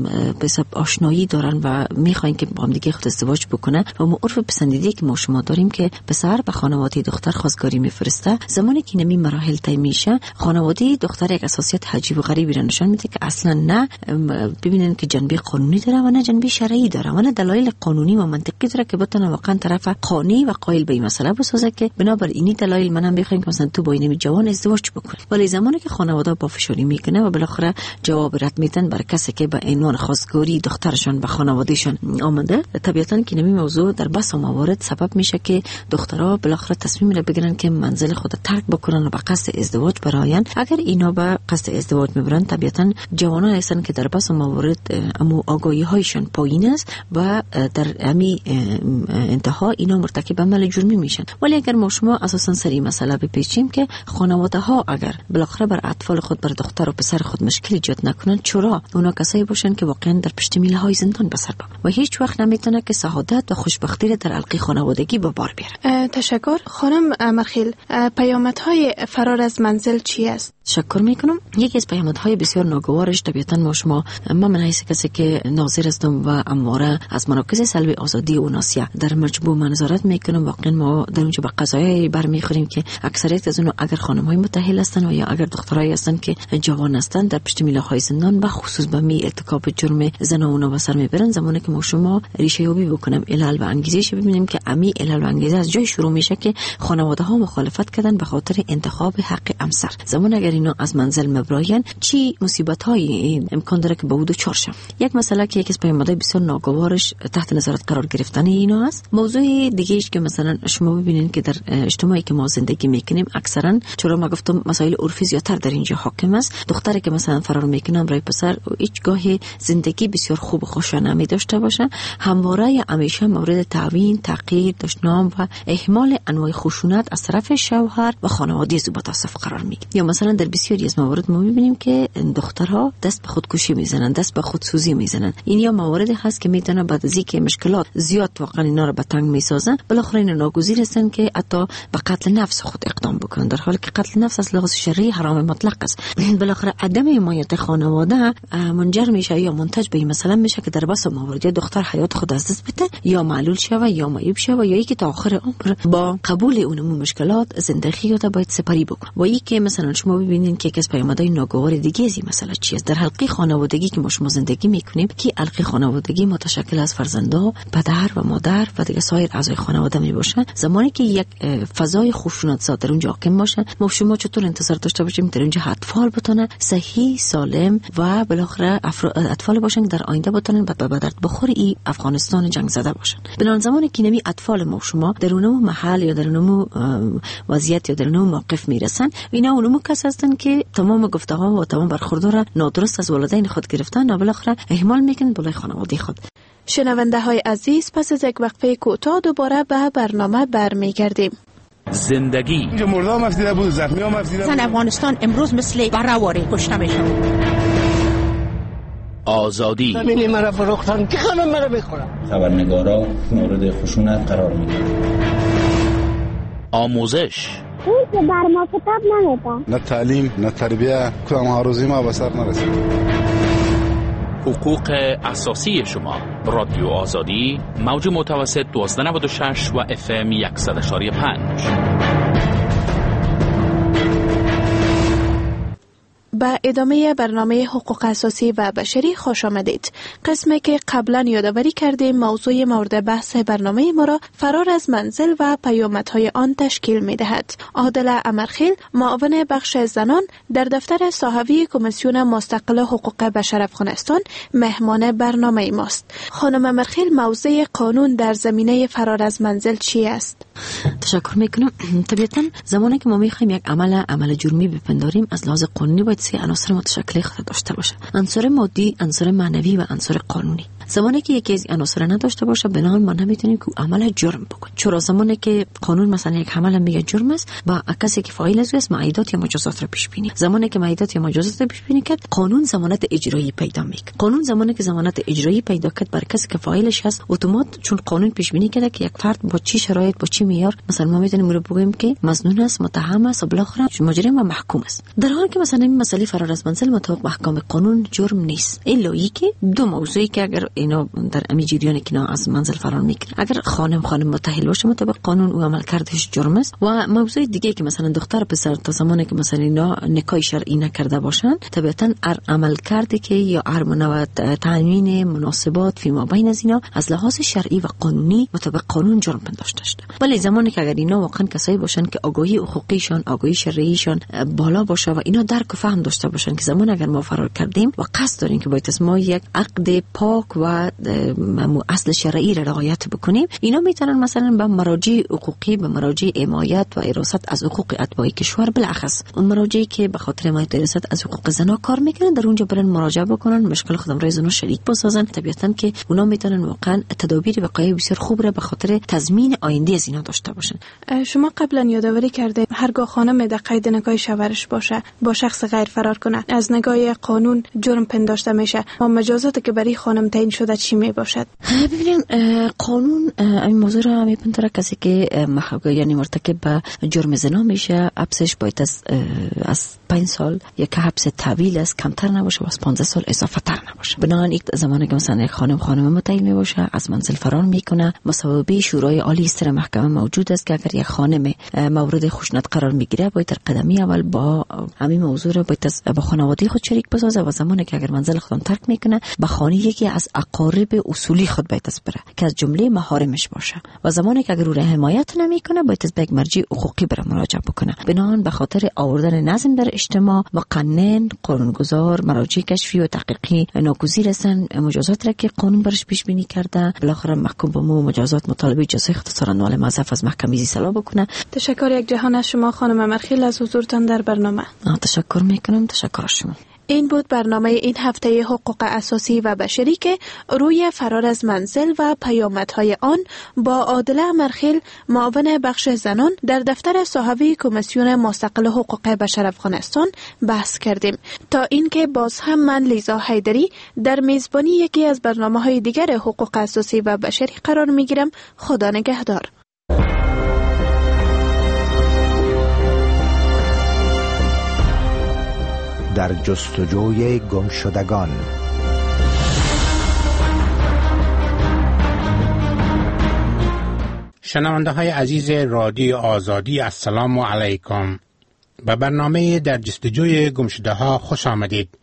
بسب آشنایی دارن و میخواین که با هم دیگه خود ازدواج بکنه و عرف پسندیدی که ما شما داریم که پسر به خانواده دختر خواستگاری میفرسته، زمانی که نمی مراحل طی میشه خانواده دختر یک اساسیت عجیب و غریبی را نشان میده که اصلا نه ببینن که جنبه قانونی داره و نه جنبه شرعی داره و نه دلایل قانونی و منطقی داره که بتونه واقعا طرف قانونی و قائل به این مسئله بسازه که بنابر اینی دلایل منم بخوایم که مثلا تو با این جوان ازدواج بکنی. ولی زمانی که خانواده با فشاری میکنه و بالاخره جواب رد میدن بر کسی که به عنوان خواستگاری دخترشون به خانوادهشون آمده، طبیعتاً که نمی موضوع در بس موارد سبب میشه که دخترها بالاخره تصمیم را بگیرن که منزل خود ترک بکنن و به قصد ازدواج براین. اگر اینا به قصد ازدواج میبرن طبیعتاً جوانان هستن که در بس موارد امو آگاهی هایشون پایین است و در امی انتها اینا مرتکب عمل جرمی میشن. ولی اگر ما شما اساساً سری مسئله بپیچیم که خانواده ها اگر بالاخره بر اطفال خود بر دختر و پسر خود مشکل ایجاد نکنن، چرا اونا کسایی باشن که واقعا در پشت میله های زندان بسر ببرن و هیچ وقت نمیتونه که سعادت و خوشبختی در حلقه خانوادگی به بار بیاره. تشکر. خانم امرخیل، پیامدهای فرار از منزل چی است؟ تشکر میکنم. یکی از پیامدهای بسیار ناگوارش طبیعتا ما شما من حیث کسی که ناظر هستم و امواره از مراکز سلب آزادی و ناسیه در مجموع نظارت میکنم، واقعا ما در اونجا به قضایای برمیخوریم که اکثریت از اونها اگر خانم‌های متأهل هستن و یا اگر دخترایی هستن که جوان هستن در پشت میله های زندان و خصوص به می ارتکاب جرم زنا و سر میبرن. زمانی که ما شما ریشه یابی بکنم علل و انگیزش ببینیم که امی علل و انگیزه از جای شروع میشه که خانواده ها مخالفت کردن به خاطر انتخاب حق همسر. زمان اگر اینا از منزل مبراین چی مصیبت های امکان داره که به او دچار شن. یک مسئله که یکی از پیامدهای بسیار ناگوارش تحت نظارت قرار گرفتن اینا است. موضوع دیگه ایش که مثلا شما ببینین که در اجتماعی که ما زندگی میکنیم اکثرا چرا ما گفتم مسائل عرفی زیادتر در اینجا حاکم است. دختری که مثلا فرار میکنه برای پسر هیچ گاهی زندگی بسیار خوب و خوشایند داشته باشه، همواره همیشه مورد تعوین، تحقیر، دشنام و اهمال انواع خشونت از طرف شوهر و خانواده ذو متصف قرار میگیره. یا مثلا در بسیاری از موارد ما میبینیم که دخترها دست به خودکشی میزنن، دست به خودسوزی میزنن. این یا مواردی هست که میتونه بعد از اینکه مشکلات زیاد واقعا اینا رو به تنگ میسازن بالاخره اینا ناگزیر هستن که حتی به قتل نفس خود اقدام بکنن، در حالی که قتل نفس از لحاظ شرعی حرام مطلق است. بالاخره عدم حمایت خانواده منجر میشه یا منتج به این مسئله میشه که در بس موارد دختر حیات خود از دست بده یا معلول شوه یا معیوب شوه یا اینکه تا آخر عمر با قبول اونمو مشکلات زندگی رو باید سپری بکنه. و اینکه مثلا شما ببینید که کس پیامدهای ناگوار دیگه از این مسئله چی است. در حلقه خانوادگی که ما شما زندگی میکنیم که حلقه خانوادگی متشکل از فرزندان، پدر و مادر و دیگه سایر اعضای خانواده میباشن. زمانی که یک فضای خشونت زا در اونجا حاکم باشه، ما شما چطور انتظار داشته باشیم در اونجا اطفال بتونن صحیح سالم و بالاخره اطفال باشن در آینده بتونن به درد بخور این افغانستان جنگ زده باشن. بنان زمانی که نمی اطفال ما شما در اونمو محل یا در اونمو وضعیت یا در اونمو موقف میرسن، اینا اونمو کس هستن که تمام گفته‌ها و تمام برخوردار نادرست از والدین خود گرفتن و بالاخره اهمال میکنن بالای خانواده خود. شنونده های عزیز، پس از یک وقفه کوتاه دوباره به برنامه برمیگردیم. زندگی اینجا مرده هم افزیده بود، زخمی هم افزیده بود. افغانستان امروز مثل بره‌واره کشته میشه. آزادی ببینی مرا فروختن که خانم مرا بخورم. خبرنگارا مورد خشونت قرار میگیرن. آموزش اون که بر ما کتاب نمیدن، نه تعلیم نه تربیه، کدام هاروزی ما به سر نرسید. حقوق اساسی شما. رادیو آزادی، موج متوسط 1296 و FM 100.5. به ادامه برنامه حقوق اساسی و بشری خوش آمدید. قسمی که قبلا یادآوری کردیم موضوع مورد بحث برنامه ما را فرار از منزل و پیامدهای آن تشکیل می دهد. عادله امرخیل، معاون بخش زنان در دفتر صحوی کمیسیون مستقل حقوق بشر افغانستان، مهمان برنامه ماست. خانم امرخیل، موضوع قانون در زمینه فرار از منزل چی است؟ تشکر میکنم. طبیعتا زمانی که ما میخوایم یک عمل جرمی بپنداریم، از لحاظ قانونی باید سه عناصر متشکل خود داشته باشه: عنصر مادی، عنصر معنوی و عنصر قانونی. زمانی که یکی از این عناصر نداشته باشه، بنابراین ما نمیتونیم که عمل جرم بکنیم. چرا؟ زمانی که قانون مثلا یک عمل میگه جرم است، با کسی که فاعل است معیدات یا مجازات را پیش بینی. زمانی که معیدات یا مجازات را پیش بینی کرد، قانون ضمانت اجرایی پیدا میکنه. قانون زمانی که ضمانت اجرایی پیدا کرد برای کسی که فاعلش هست، اتومات چون قانون پیش بینی کرده که یک فرد با چی شرایط، با چی معیار، مثلا ما میتونیم رو بگیم که مظنون است، متهم است و بالاخره مجرم و محکوم است. در حالی که مثلا این مسئله فرار از منزل مطابق احکام قانون جرم نیست. الا که دو موضوعی که اگر اینا در امی جریانی که از منزل فرار میکنه، اگر خانم متأهل باشه مطابق قانون او عمل کردش جرم است. و موضوع دیگه که مثلا دختر پسر تا زمانی که مثلا اینا نکاح شرعی نکرده باشن، طبیعتا عمل کرده که یا هر تامین مناسبات فی ما بین از اینا از لحاظ شرعی و قانونی مطابق قانون جرم پنداشته شده. ولی زمانی که اگر اینا واقعا کسایی باشن که آگاهی حقوقیشان، آگاهی شرعیشان بالا باشه و اینا درک و فهم داشته باشن که زمان اگر ما فرار کردیم و قصد داریم که باید از ما یک عقد پاک و اصل شرعی را رعایت بکنیم، اینا میتونن مثلا به مراجع حقوقی، به مراجع حمایت و حراست از حقوق اتباع کشور، بالاخص اون مراجعی که به خاطر حمایت و حراست از حقوق زنا کار میکنن، در اونجا برن مراجعه بکنن، مشکل خودم را زنا شریک بسازن. طبیعتا که اونا میتونن واقعا تدابیر وقایع بسیار خوب را به خاطر تضمین آینده از اینا داشته باشن. شما قبلا یادآوری کرده هرگاه خانم در قید نکاح شوهرش باشه با شخص غیر فرار کنه، از نگاه قانون جرم پنداشته میشه. و مجازاتی که برای خانم تعیین شده چی می باشد؟ ببینید قانون این موضوع را میپنداره کسی که یعنی مرتکب به جرم زنا میشه، حبسش باید از 5 سال یک حبس طویل است، کمتر نباشه و از 15 سال اضافه تر نباشه. بنابراین یک زمانی که مثلا یک خانم متأهل میباشه از منزل فرار میکنه، مصوبه شورای عالی استر محکمه موجود است که اگر یک خانم مورد خشونت قرار میگیره، باید در قدمی اول با همین موضوع را باید با خانواده خود شریک بسازه و زمانی که اگر منزل خودم ترک میکنه، به خانه یکی از اقارب اصولی خود باید بره که از جمله محارمش باشه. و زمانی که اگر او را حمایت نمیکنه، باید به یک مرجع حقوقی بره مراجعه بکنه. بنابراین به خاطر آوردن نظم در اجتماع، مقنن، قانونگذار، مراجع کشفی و تحقیقی ناگزیر هستند مجازات را که قانون برش پیش بینی کرده، بالاخره محکوم به مجازات مطالبه جزای اختصارا نوال مضاف از محکمه زیرسلا بکنه. تشکر یک جهان از شما خانم امرخیل از حضورتان در برنامه. تشکر میکنم. تشکر از شما. این بود برنامه این هفته حقوق اساسی و بشری که روی فرار از منزل و پیامدهای آن با عادله امرخیل، معاون بخش زنان در دفتر صحوی کمیسیون مستقل حقوق بشر افغانستان بحث کردیم. تا اینکه باز هم من لیزا حیدری در میزبانی یکی از برنامه‌های دیگر حقوق اساسی و بشری قرار میگیرم. خدا نگهدار. در جستجوی گمشدگان. شنونده های عزیز رادیو آزادی، السلام علیکم. به برنامه در جستجوی گمشده ها خوش آمدید.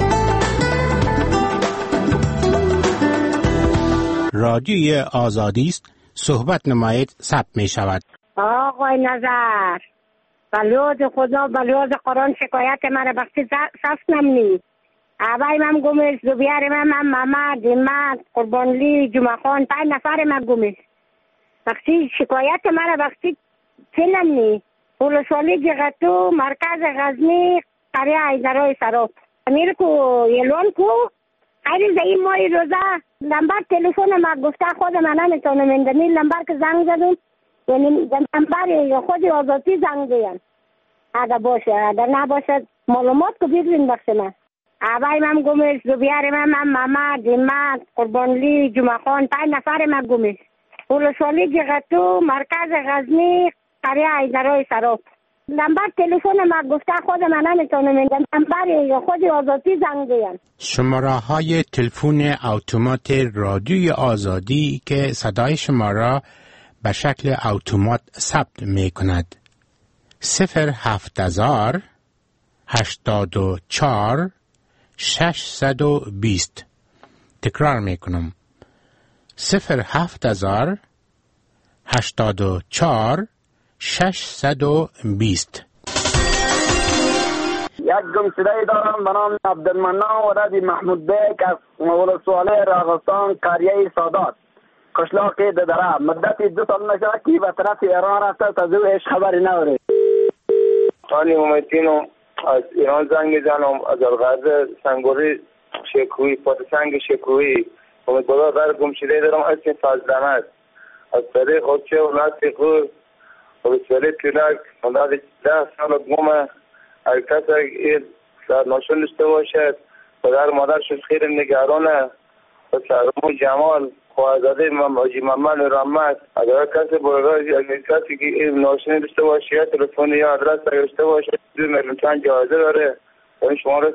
رادیوی آزادی است، صحبت نمایید، ثبت می شود. آقای نظر، بلیاز خدا، بلیاز قرآن شکایت مرا بخشی سست نمنی. اوای من گمش، زبیار من محمد، جمعت، قربانلی، جمعه خان، 5 نفر من گمش. بخشی شکایت مرا بخشی چه نمنی. ولسوالی جغتو، مرکز غزنی، قریه ایزرای سراب. امیر کو، یلون کو، خیلی زیم مای روزه. نمبر تلفن ما گفته خود من نمیتونم اندمی نمبر که زنگ زدون. یعنی نمبر خود آزادی زنگ دیم. اگر باشه، اگر نباشه معلومات کو بیرون بخشه من. اوای من گمش، زبیار من محمد، جمعت، قربانلی، جمعه خان، 5 نفر من گمش. ولسوالی جغتو، مرکز غزنی، قریه ایزرای سراب. نمبر تلفن ما گفته خود من نمیتونم نمبر خود آزادی زنگ دیم. شماره های تلفن اتومات رادیوی آزادی که صدای شما را به شکل اتومات ثبت می کند: 070 84 620. تکرار میکنم 07000 84 620. یک گمشده دارم به نام عبدالمنان ولد محمود بیک از ولسوالی راغستان قریه سادات قشلاق دره. مدتی 2 سال نشد که به طرف ایران رفته تا زویش خبری نداره. خانی اومدینو از ایران زنگ میزنم از الغرض سنگوری شکوی پاتسنگ شکوی امیدوار غیر گمشده دارم اسم فضلمت از طریق خودچه ولاد خود ولسوالی تیرک مدت 10 سال گمه. اگر کسی ناشون داشته باشد پدر مادرش خیر نگرانه پسرمو جمال خواهزاده حاجی محمد رحمت. اگر کسی برای اگر کسی که ناشون داشته باشه یا تلفن یا آدرس اگر داشته باشه 2 میلیون تومان جایزه داره. این شماره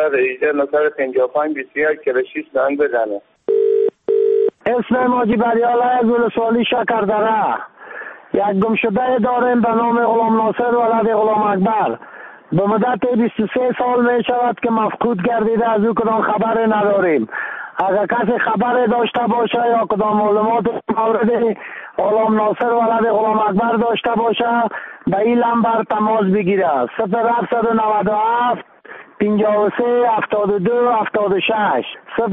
091 زنگ بزنه. اسم حاجی بریاله از ولسوالی شکردره. یک گمشده داریم به نام غلام ناصر ولد غلام اکبر. به مدت 23 سال می شود که مفقود گردیده، از او کدام خبر نداریم. اگر کسی خبر داشته باشه یا کدام معلومات مورد غلام ناصر ولد غلام اکبر داشته باشه به این لمبر تماس بگیره. 0797 53 72 76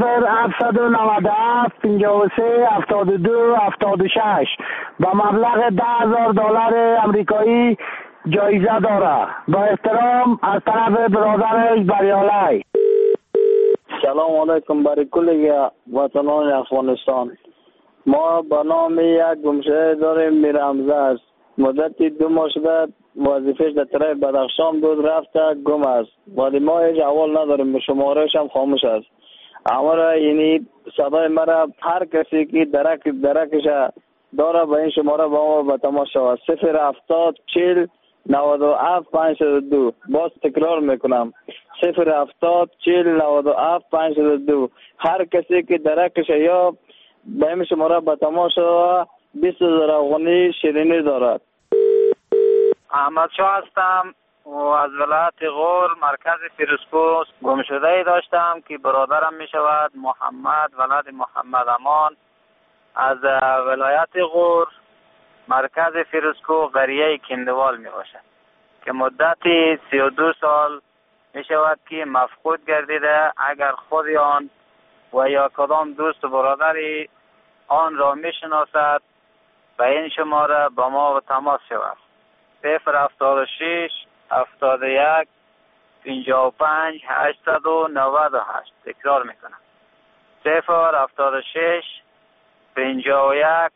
0797 53 72 76 با مبلغ $10,000 امریکایی جایزه داره. با احترام از طرف برادرش بریاله. سلام علیکم برای کل وطنان افغانستان. ما به نام یک گمشده داریم میر حمزه است. مدتی 2 ماه شده وظیفهش در طرف بدخشان بود رفته گم است. ولی ما هیچ احوال نداریم، شمارهش هم خاموش است. اما یعنی صدای مرا هر کسی که درکش داره به این شماره با ما به تماس شود. 070 40 97 502. باز تکرار میکنم 070 40 97 502. هر کسی که درکش یا به این شماره به تماس شود 20,000 افغانی شیرینی دارد. احمد شاه هستم و از ولایت غور مرکز فیروزکوه گمشده داشتم که برادرم می شود محمد ولد محمد امان از ولایت غور مرکز فیروزکوه قریه کندوال می باشد که مدتی 32 سال می شود که مفقود گردیده. اگر خود آن و یا کدام دوست و برادری آن را می شناسد به این شماره با ما و تماس شود. 076 71 55 898. تکرار میکنم 076 51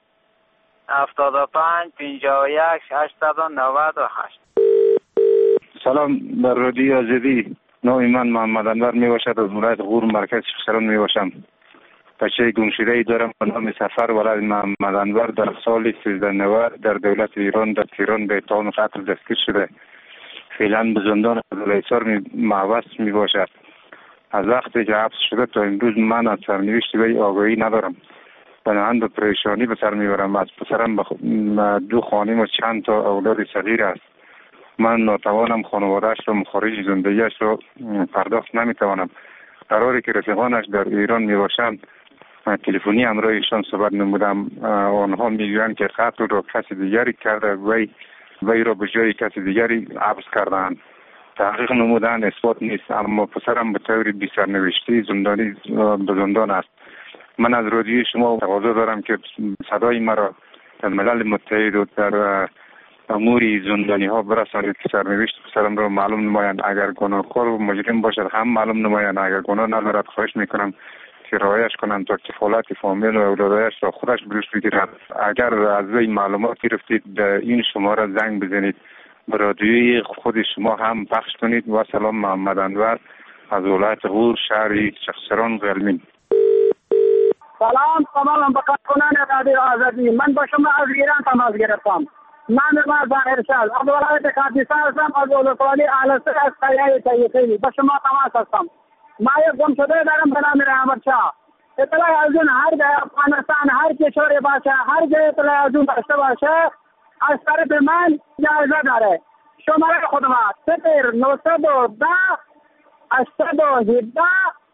75 51 898. سلام بر رادیو آزادی. نام من محمد انور می باشد. از ولایت غور مرکز شخصران می باشم. بچه گمشده ای دارم به نام سفر ولد محمد انور. در سال 1390 در دولت ایران در تهران به اتهام قتل دستگیر شده. فعلا به زندان عبدالایسار محبس می باشد. از وقتی که حبس شده تا امروز من از سرنوشت وی آگاهی ندارم. بنابراین به پریشانی به سر میبرم. از پسرم 2 خانم و چند تا اولاد صغیر است. من ناتوانم خانواده‌اش را مخارج زندگیش را پرداخت نمیتوانم. قراری که رفیقانش در ایران میباشند تلفنی همراه ایشان صحبت نمودم. آنها میگویند که قتل را کسی دیگری کرده، وی را به جای کسی دیگری حبس کردند. تحقیق نمودن اثبات نیست، اما پسرم به طور بی سرنوشتی زندانی به زندان است. من از رادیوی شما تقاضا دارم که صدای مرا در ملل متحد و در امور زندانی ها برسانید که سرنوشت پسرم را معلوم نمایند. اگر گناهکار و مجرم باشد هم معلوم نمایند. اگر گناه ندارد خواهش میکنم که رعایتش کنند تا کفالت فامیل و اولادش را خودش بروش بگیرد. اگر از وی معلومات گرفتید به این شماره زنگ بزنید، به رادیوی خود شما هم پخش کنید. و سلام، محمد انور از ولایت غور شهر شخصران قلمین. سلام تمام بقیت کنان رادیو آزادی. من با شما از ایران تماس گرفتم. من ظاهر شد از ولایت کاپیسا هستم، از ولسوالی اهلسر از قریه طیفی. با شما تماس هستم. ما یک گمشده دارم به نام احمد شاه. اطلاع از اون هر جای افغانستان هر کشوری باشه، هر جای اطلاع از اون داشته باشه، از طرف من جایزه داره. شماره خودم است 0910 817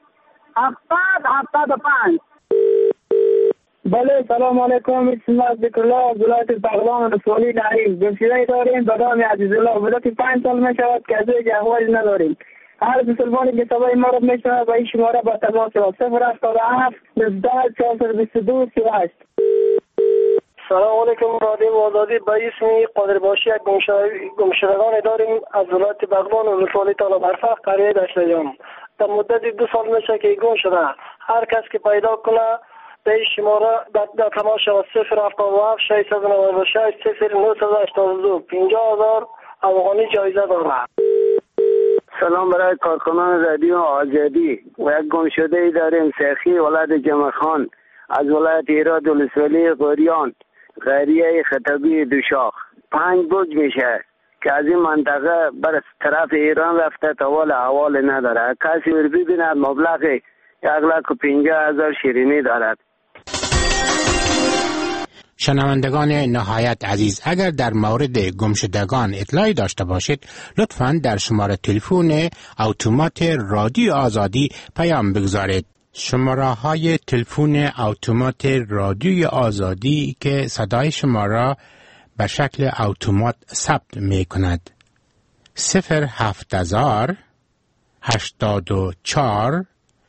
7075. بله سلام علیکم. اسم ذکر الله از ولایت بغلان رسولی نعیم. گمشده داریم به نام عزیز الله. مدت 5 سال می شود که از یک احوالی نداریم. هر مسلمانی که صدای ما را می شود و این شماره با تماس 077 19 422 38. سلام علیکم رادیو آزادی. به اسم قادر باشی یک گمشدگان داریم از ولایت بغلان و رسولی طالب برفق قریه دشتیام. در مدت 2 سال میشه که گم شده. هر کس که پیدا کنه به این شماره در تماس 077 696 0982 50,000 افغانی جایزه دارد. سلام برای کارکنان رادیو آزادی. و یک گمشده ای داریم سیخی ولایت جمعخان از ولایت ایراد ولسوالی قریان قریه خطبی دوشاخ. 5 برج میشه که از این منطقه بر طرف ایران رفته تا حوال نداره. کسی ببیند مبلغ 150,000 شیرینی دارد. شنوندگان نهایت عزیز، اگر در مورد گمشدگان اطلاعی داشته باشید لطفاً در شماره تلفن اتومات رادیو آزادی پیام بگذارید. شماره های تلفن اتومات رادیو آزادی که صدای شما را به شکل اتومات ثبت می کند 07000 84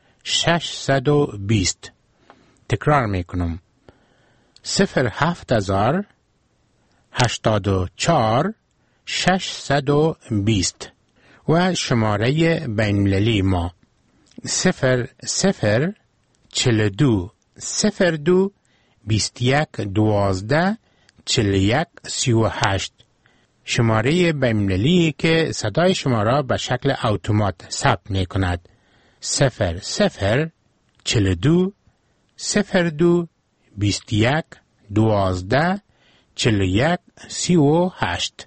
620. تکرار می کنم 07000 84 620 و شماره بین‌المللی ما 0042 02 21 12 41 38. شماره بین‌المللی که صدای شما را به شکل اتومات ثبت می کند 0042 02 21 12 41 38.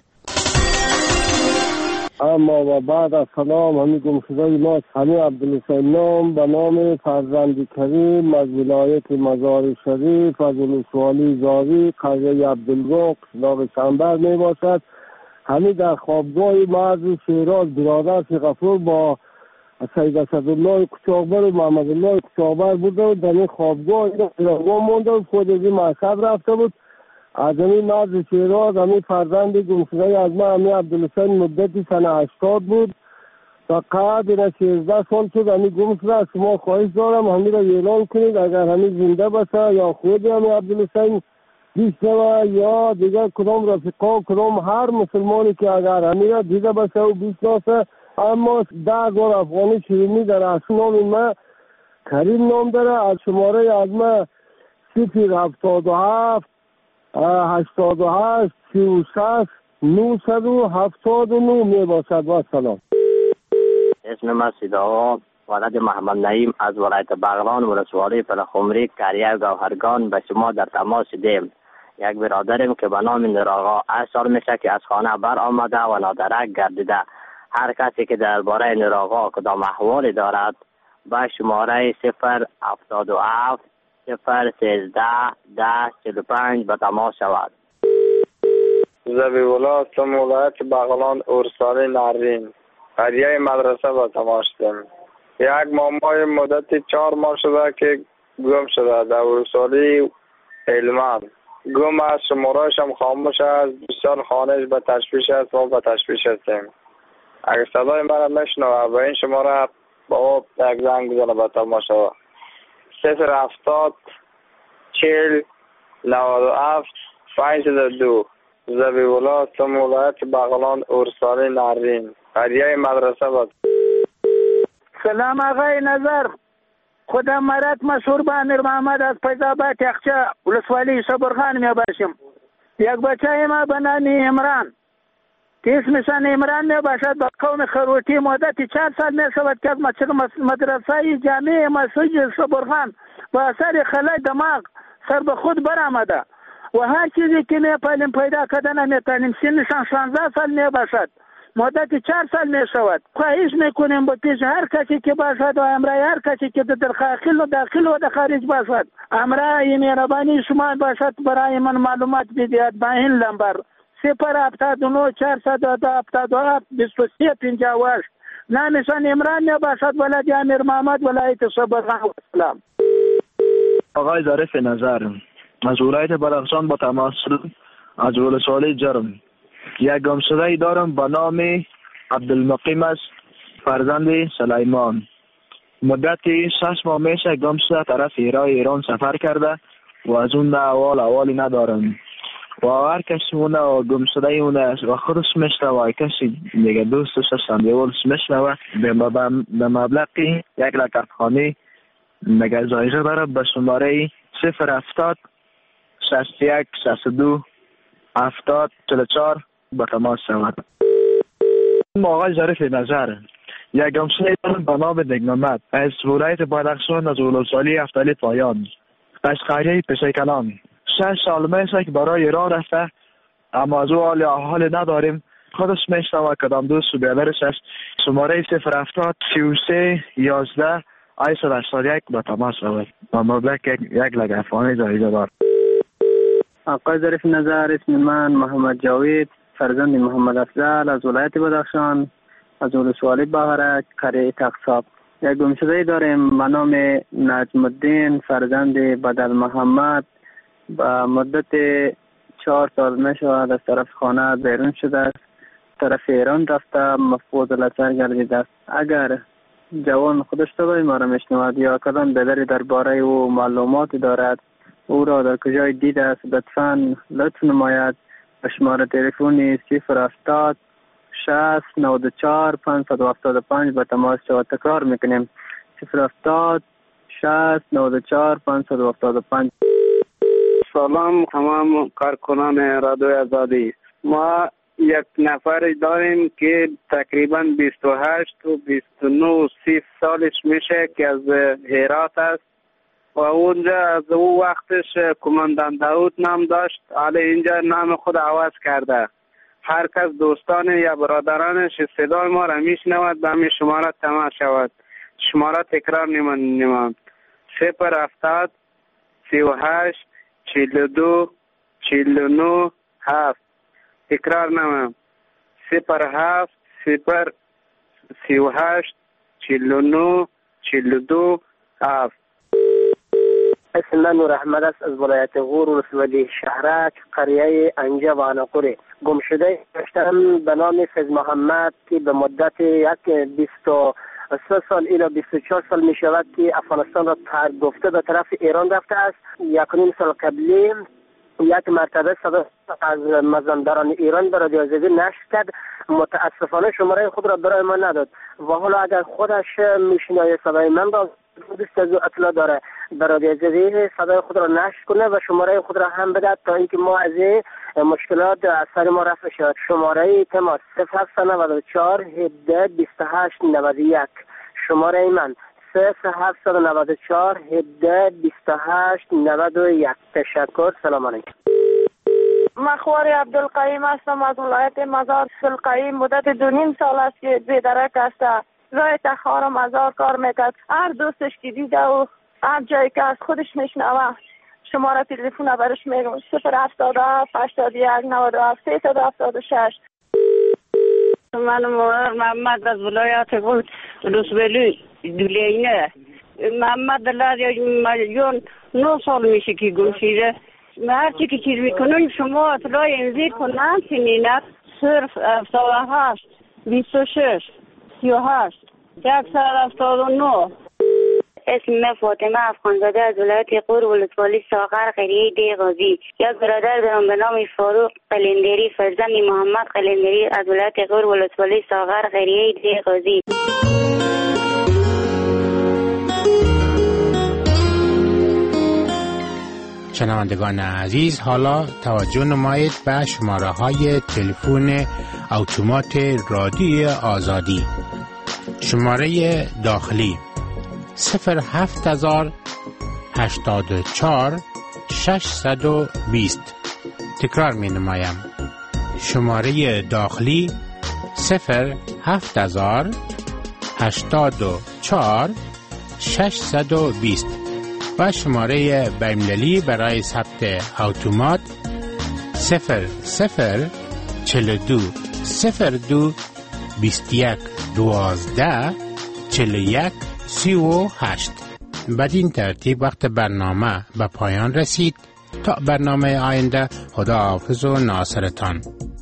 اما و بعد از سلام همی گمشده ما همه عبدالحسین نام به نام فرزند کریم از ولایت مزار شریف از ولسوالی زاوی قریه عبدالرق لاغ شنبر می باشد. همه در خوابگاه مرز شیراز برادر غفور با سید اسدالله قچاقبر و محمد الله قچاقبر بود و در این خوابگاه مونده و خود از این مذهب رفته بود. از این مرز شیراز همین فرزند گمشده از ما همین عبدالحسین مدتی سنه 80 بود. فقط این 16 سال شد همین گمشده. از شما خواهش دارم همین را اعلان کنید اگر همین زنده باشه یا خود همین عبدالحسین بیشنوه یا دیگر کدام رفیقا کدام هر مسلمانی که اگر همین را دیده باشه و بیشناسه. اما 10,000 افغانی شیرینی در اسنام ما کریم نام داره. از شماره از ما 077 88 36 979 می باشد. و سلام. اسم من سیدا ولد محمد نعیم از ولایت بغلان ولسوالی پلخمری قریه گوهرگان به شما در تماس دیم. یک برادریم که به نام نراغا 8 سال میشه که از خانه بر آمده و نادرک گردیده. هر کسی که درباره نراغا کدام احوالی دارد به شماره 077 013 1045 به تماس شود. زبیولا از ولایت بغلان اورسالی نرین قریه مدرسه به تماس دیم. یک مامای مدت 4 ماه شده که گم شده در اورسالی علمان. گم از شمارهش هم خاموش است. بسیار خانهش به تشویش است و به تشویش هستیم. اگر صدای مرا میشنوه به این شماره با یک زنگ بزنه به تماس شود 070 40 97 502. زبیولا از ولایت بغلان اورسالی نرین قریه مدرسه بود. سلام آقای نظر. خودم مرد مشهور به امیر محمد از فیض‌آباد یخچه ولسوالی صبرخان می باشم. یک بچه ما به نام عمران که اسمشان عمران می باشد با قوم خروتی مدت 4 سال می شود که از مدرسه جامعه مسجد صبرخان با اثر خلای دماغ سر به خود برآمده و هر چیزی که می پایلیم پیدا کردن می تانیم. سنشان 16 سال می باشد. مدت 4 سال می شود. خواهش میکنیم با پیش هر کسی که باشد و امرای هر کسی که در داخل و خارج باشد امرای مهربانی شما باشد برای من معلومات بدهید با این نمبر 079 477 2358. نامشان عمران می باشد ولد امیر محمد ولایت صبرغان. سلام. آقای ظریف نظر از ولایت بدخشان با تماس از ولسوالی جرم یک گمشده ای دارم به نام عبدالمقیم است، فرزند سلیمان. مدتی 6 ماه میشه گم شده طرف ایران سفر کرده و از اون احوالی ندارم و هر کسی اونه و گم شده اونه و خودش میشنوه و کسی دیگه دوستش سندیولش میشنوه به مبلغی 1 لکت خانی مگه جایزه داره به شماره 070 61 62 70 44 با تماس شود. آقای ظریف نظر یک گمشده به نام دگنامت از ولایت بدخشان از ولسوالی افتالی پایان از قریه پشه کلان 6 سال میشه که برای ایران رفته اما از او حال نداریم. خودش میشنوه کدام دوست و بیادرش است. شماره 070 33 11 881 با تماس شود و مبلغ 1 لکت خانی جایزه دار. آقای ظریف نظر اسم من محمد جاوید فرزند محمد افضل از ولایت بدخشان از ولسوالی بهارک قریه تقصاب. یک گمشده داریم به نام نجم الدین فرزند بدل محمد با مدت 4 سال می شود از طرف خانه بیرون شده است، طرف ایران رفته مفقود الاثر گردیده است. اگر جوان خودش صدای ما را میشنود یا کدام بدری درباره او معلوماتی دارد او را در کجای دیده است لطف نماید به شماره تلفنی 070 60 94 575 به تماس شود. تکرار میکنیم 070 60 94 575. سلام تمام کارکنان رادیو آزادی. ما یک نفر داریم که تقریبا 28 و 29 30 سالش میشه که از هرات است و اونجا از او وقتش کماندان داود نام داشت، حالا اینجا نام خود عوض کرده. هر کس دوستان یا برادرانش صدای ما را میشنود به همین شماره تماس شود. شماره تکرار نمیم 070 38 42 49 7. تکرار نمیم 07 0 38 49 42 7. اسم من نور احمد است از ولایت غور ولسوالی شهرک قریه انجا و عناقوری. گمشده داشتم به نام فیض محمد که به مدت 23 سال الی 24 سال می شود که افغانستان را ترک گفته به طرف ایران رفته است. 1.5 سال قبلی یک مرتبه صدا از مزندران ایران به رادیو آزادی نشر کرد. متاسفانه شماره خود را برای من نداد و حالا اگر خودش میشنوه صدای من را دوست از اطلاع داره به رادیو آزادی صدای خود را نشر کنه و شماره خود را هم بده تا اینکه ما از مشکلات از سر ما رفع شود. شماره تماس 0794 17 28 91. شماره من 0794 17 28 91. تشکر. سلام علیکم. مخوار عبدالقیم هستم از ولایت مزار. عبدالقیم مدت 2.5 سال است که بیدرک است. رای تخار مزار کار میکرد. هر دوستش که دیده و هر جایی که از خودش میشنوه شماره تلفن برش میگم 077 81 97 376. من محمد از ولایت بود رسولی دولینه. محمد دلار 9 سال میشه که گمشیده. هر چی که چیز میکنن شما اطلاع انزیر کنن سنینت 078 26 38 179. اسم من فاطمه افغانزاده از ولایت غور ولسوالی ساغر قریه دی غازی. یک برادر دارم به نام فاروق قلندری فرزند محمد قلندری از ولایت غور ولسوالی ساغر قریه دی غازی. شنوندگان عزیز، حالا توجه نمایید به شماره های تلفن اتومات رادیو آزادی. شماره داخلی 07000 84 620. تکرار می نمایم. شماره داخلی 07000 84 620 و شماره بین‌المللی برای ثبت اتومات 00 42 02 21 12 41 38. بدین ترتیب وقت برنامه به پایان رسید. تا برنامه آینده، خداحافظ و ناصرتان.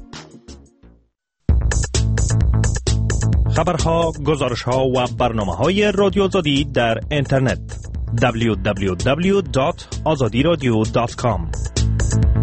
خبرها، گزارشها و برنامه‌های رادیو آزادی در اینترنت www.azadiradio.com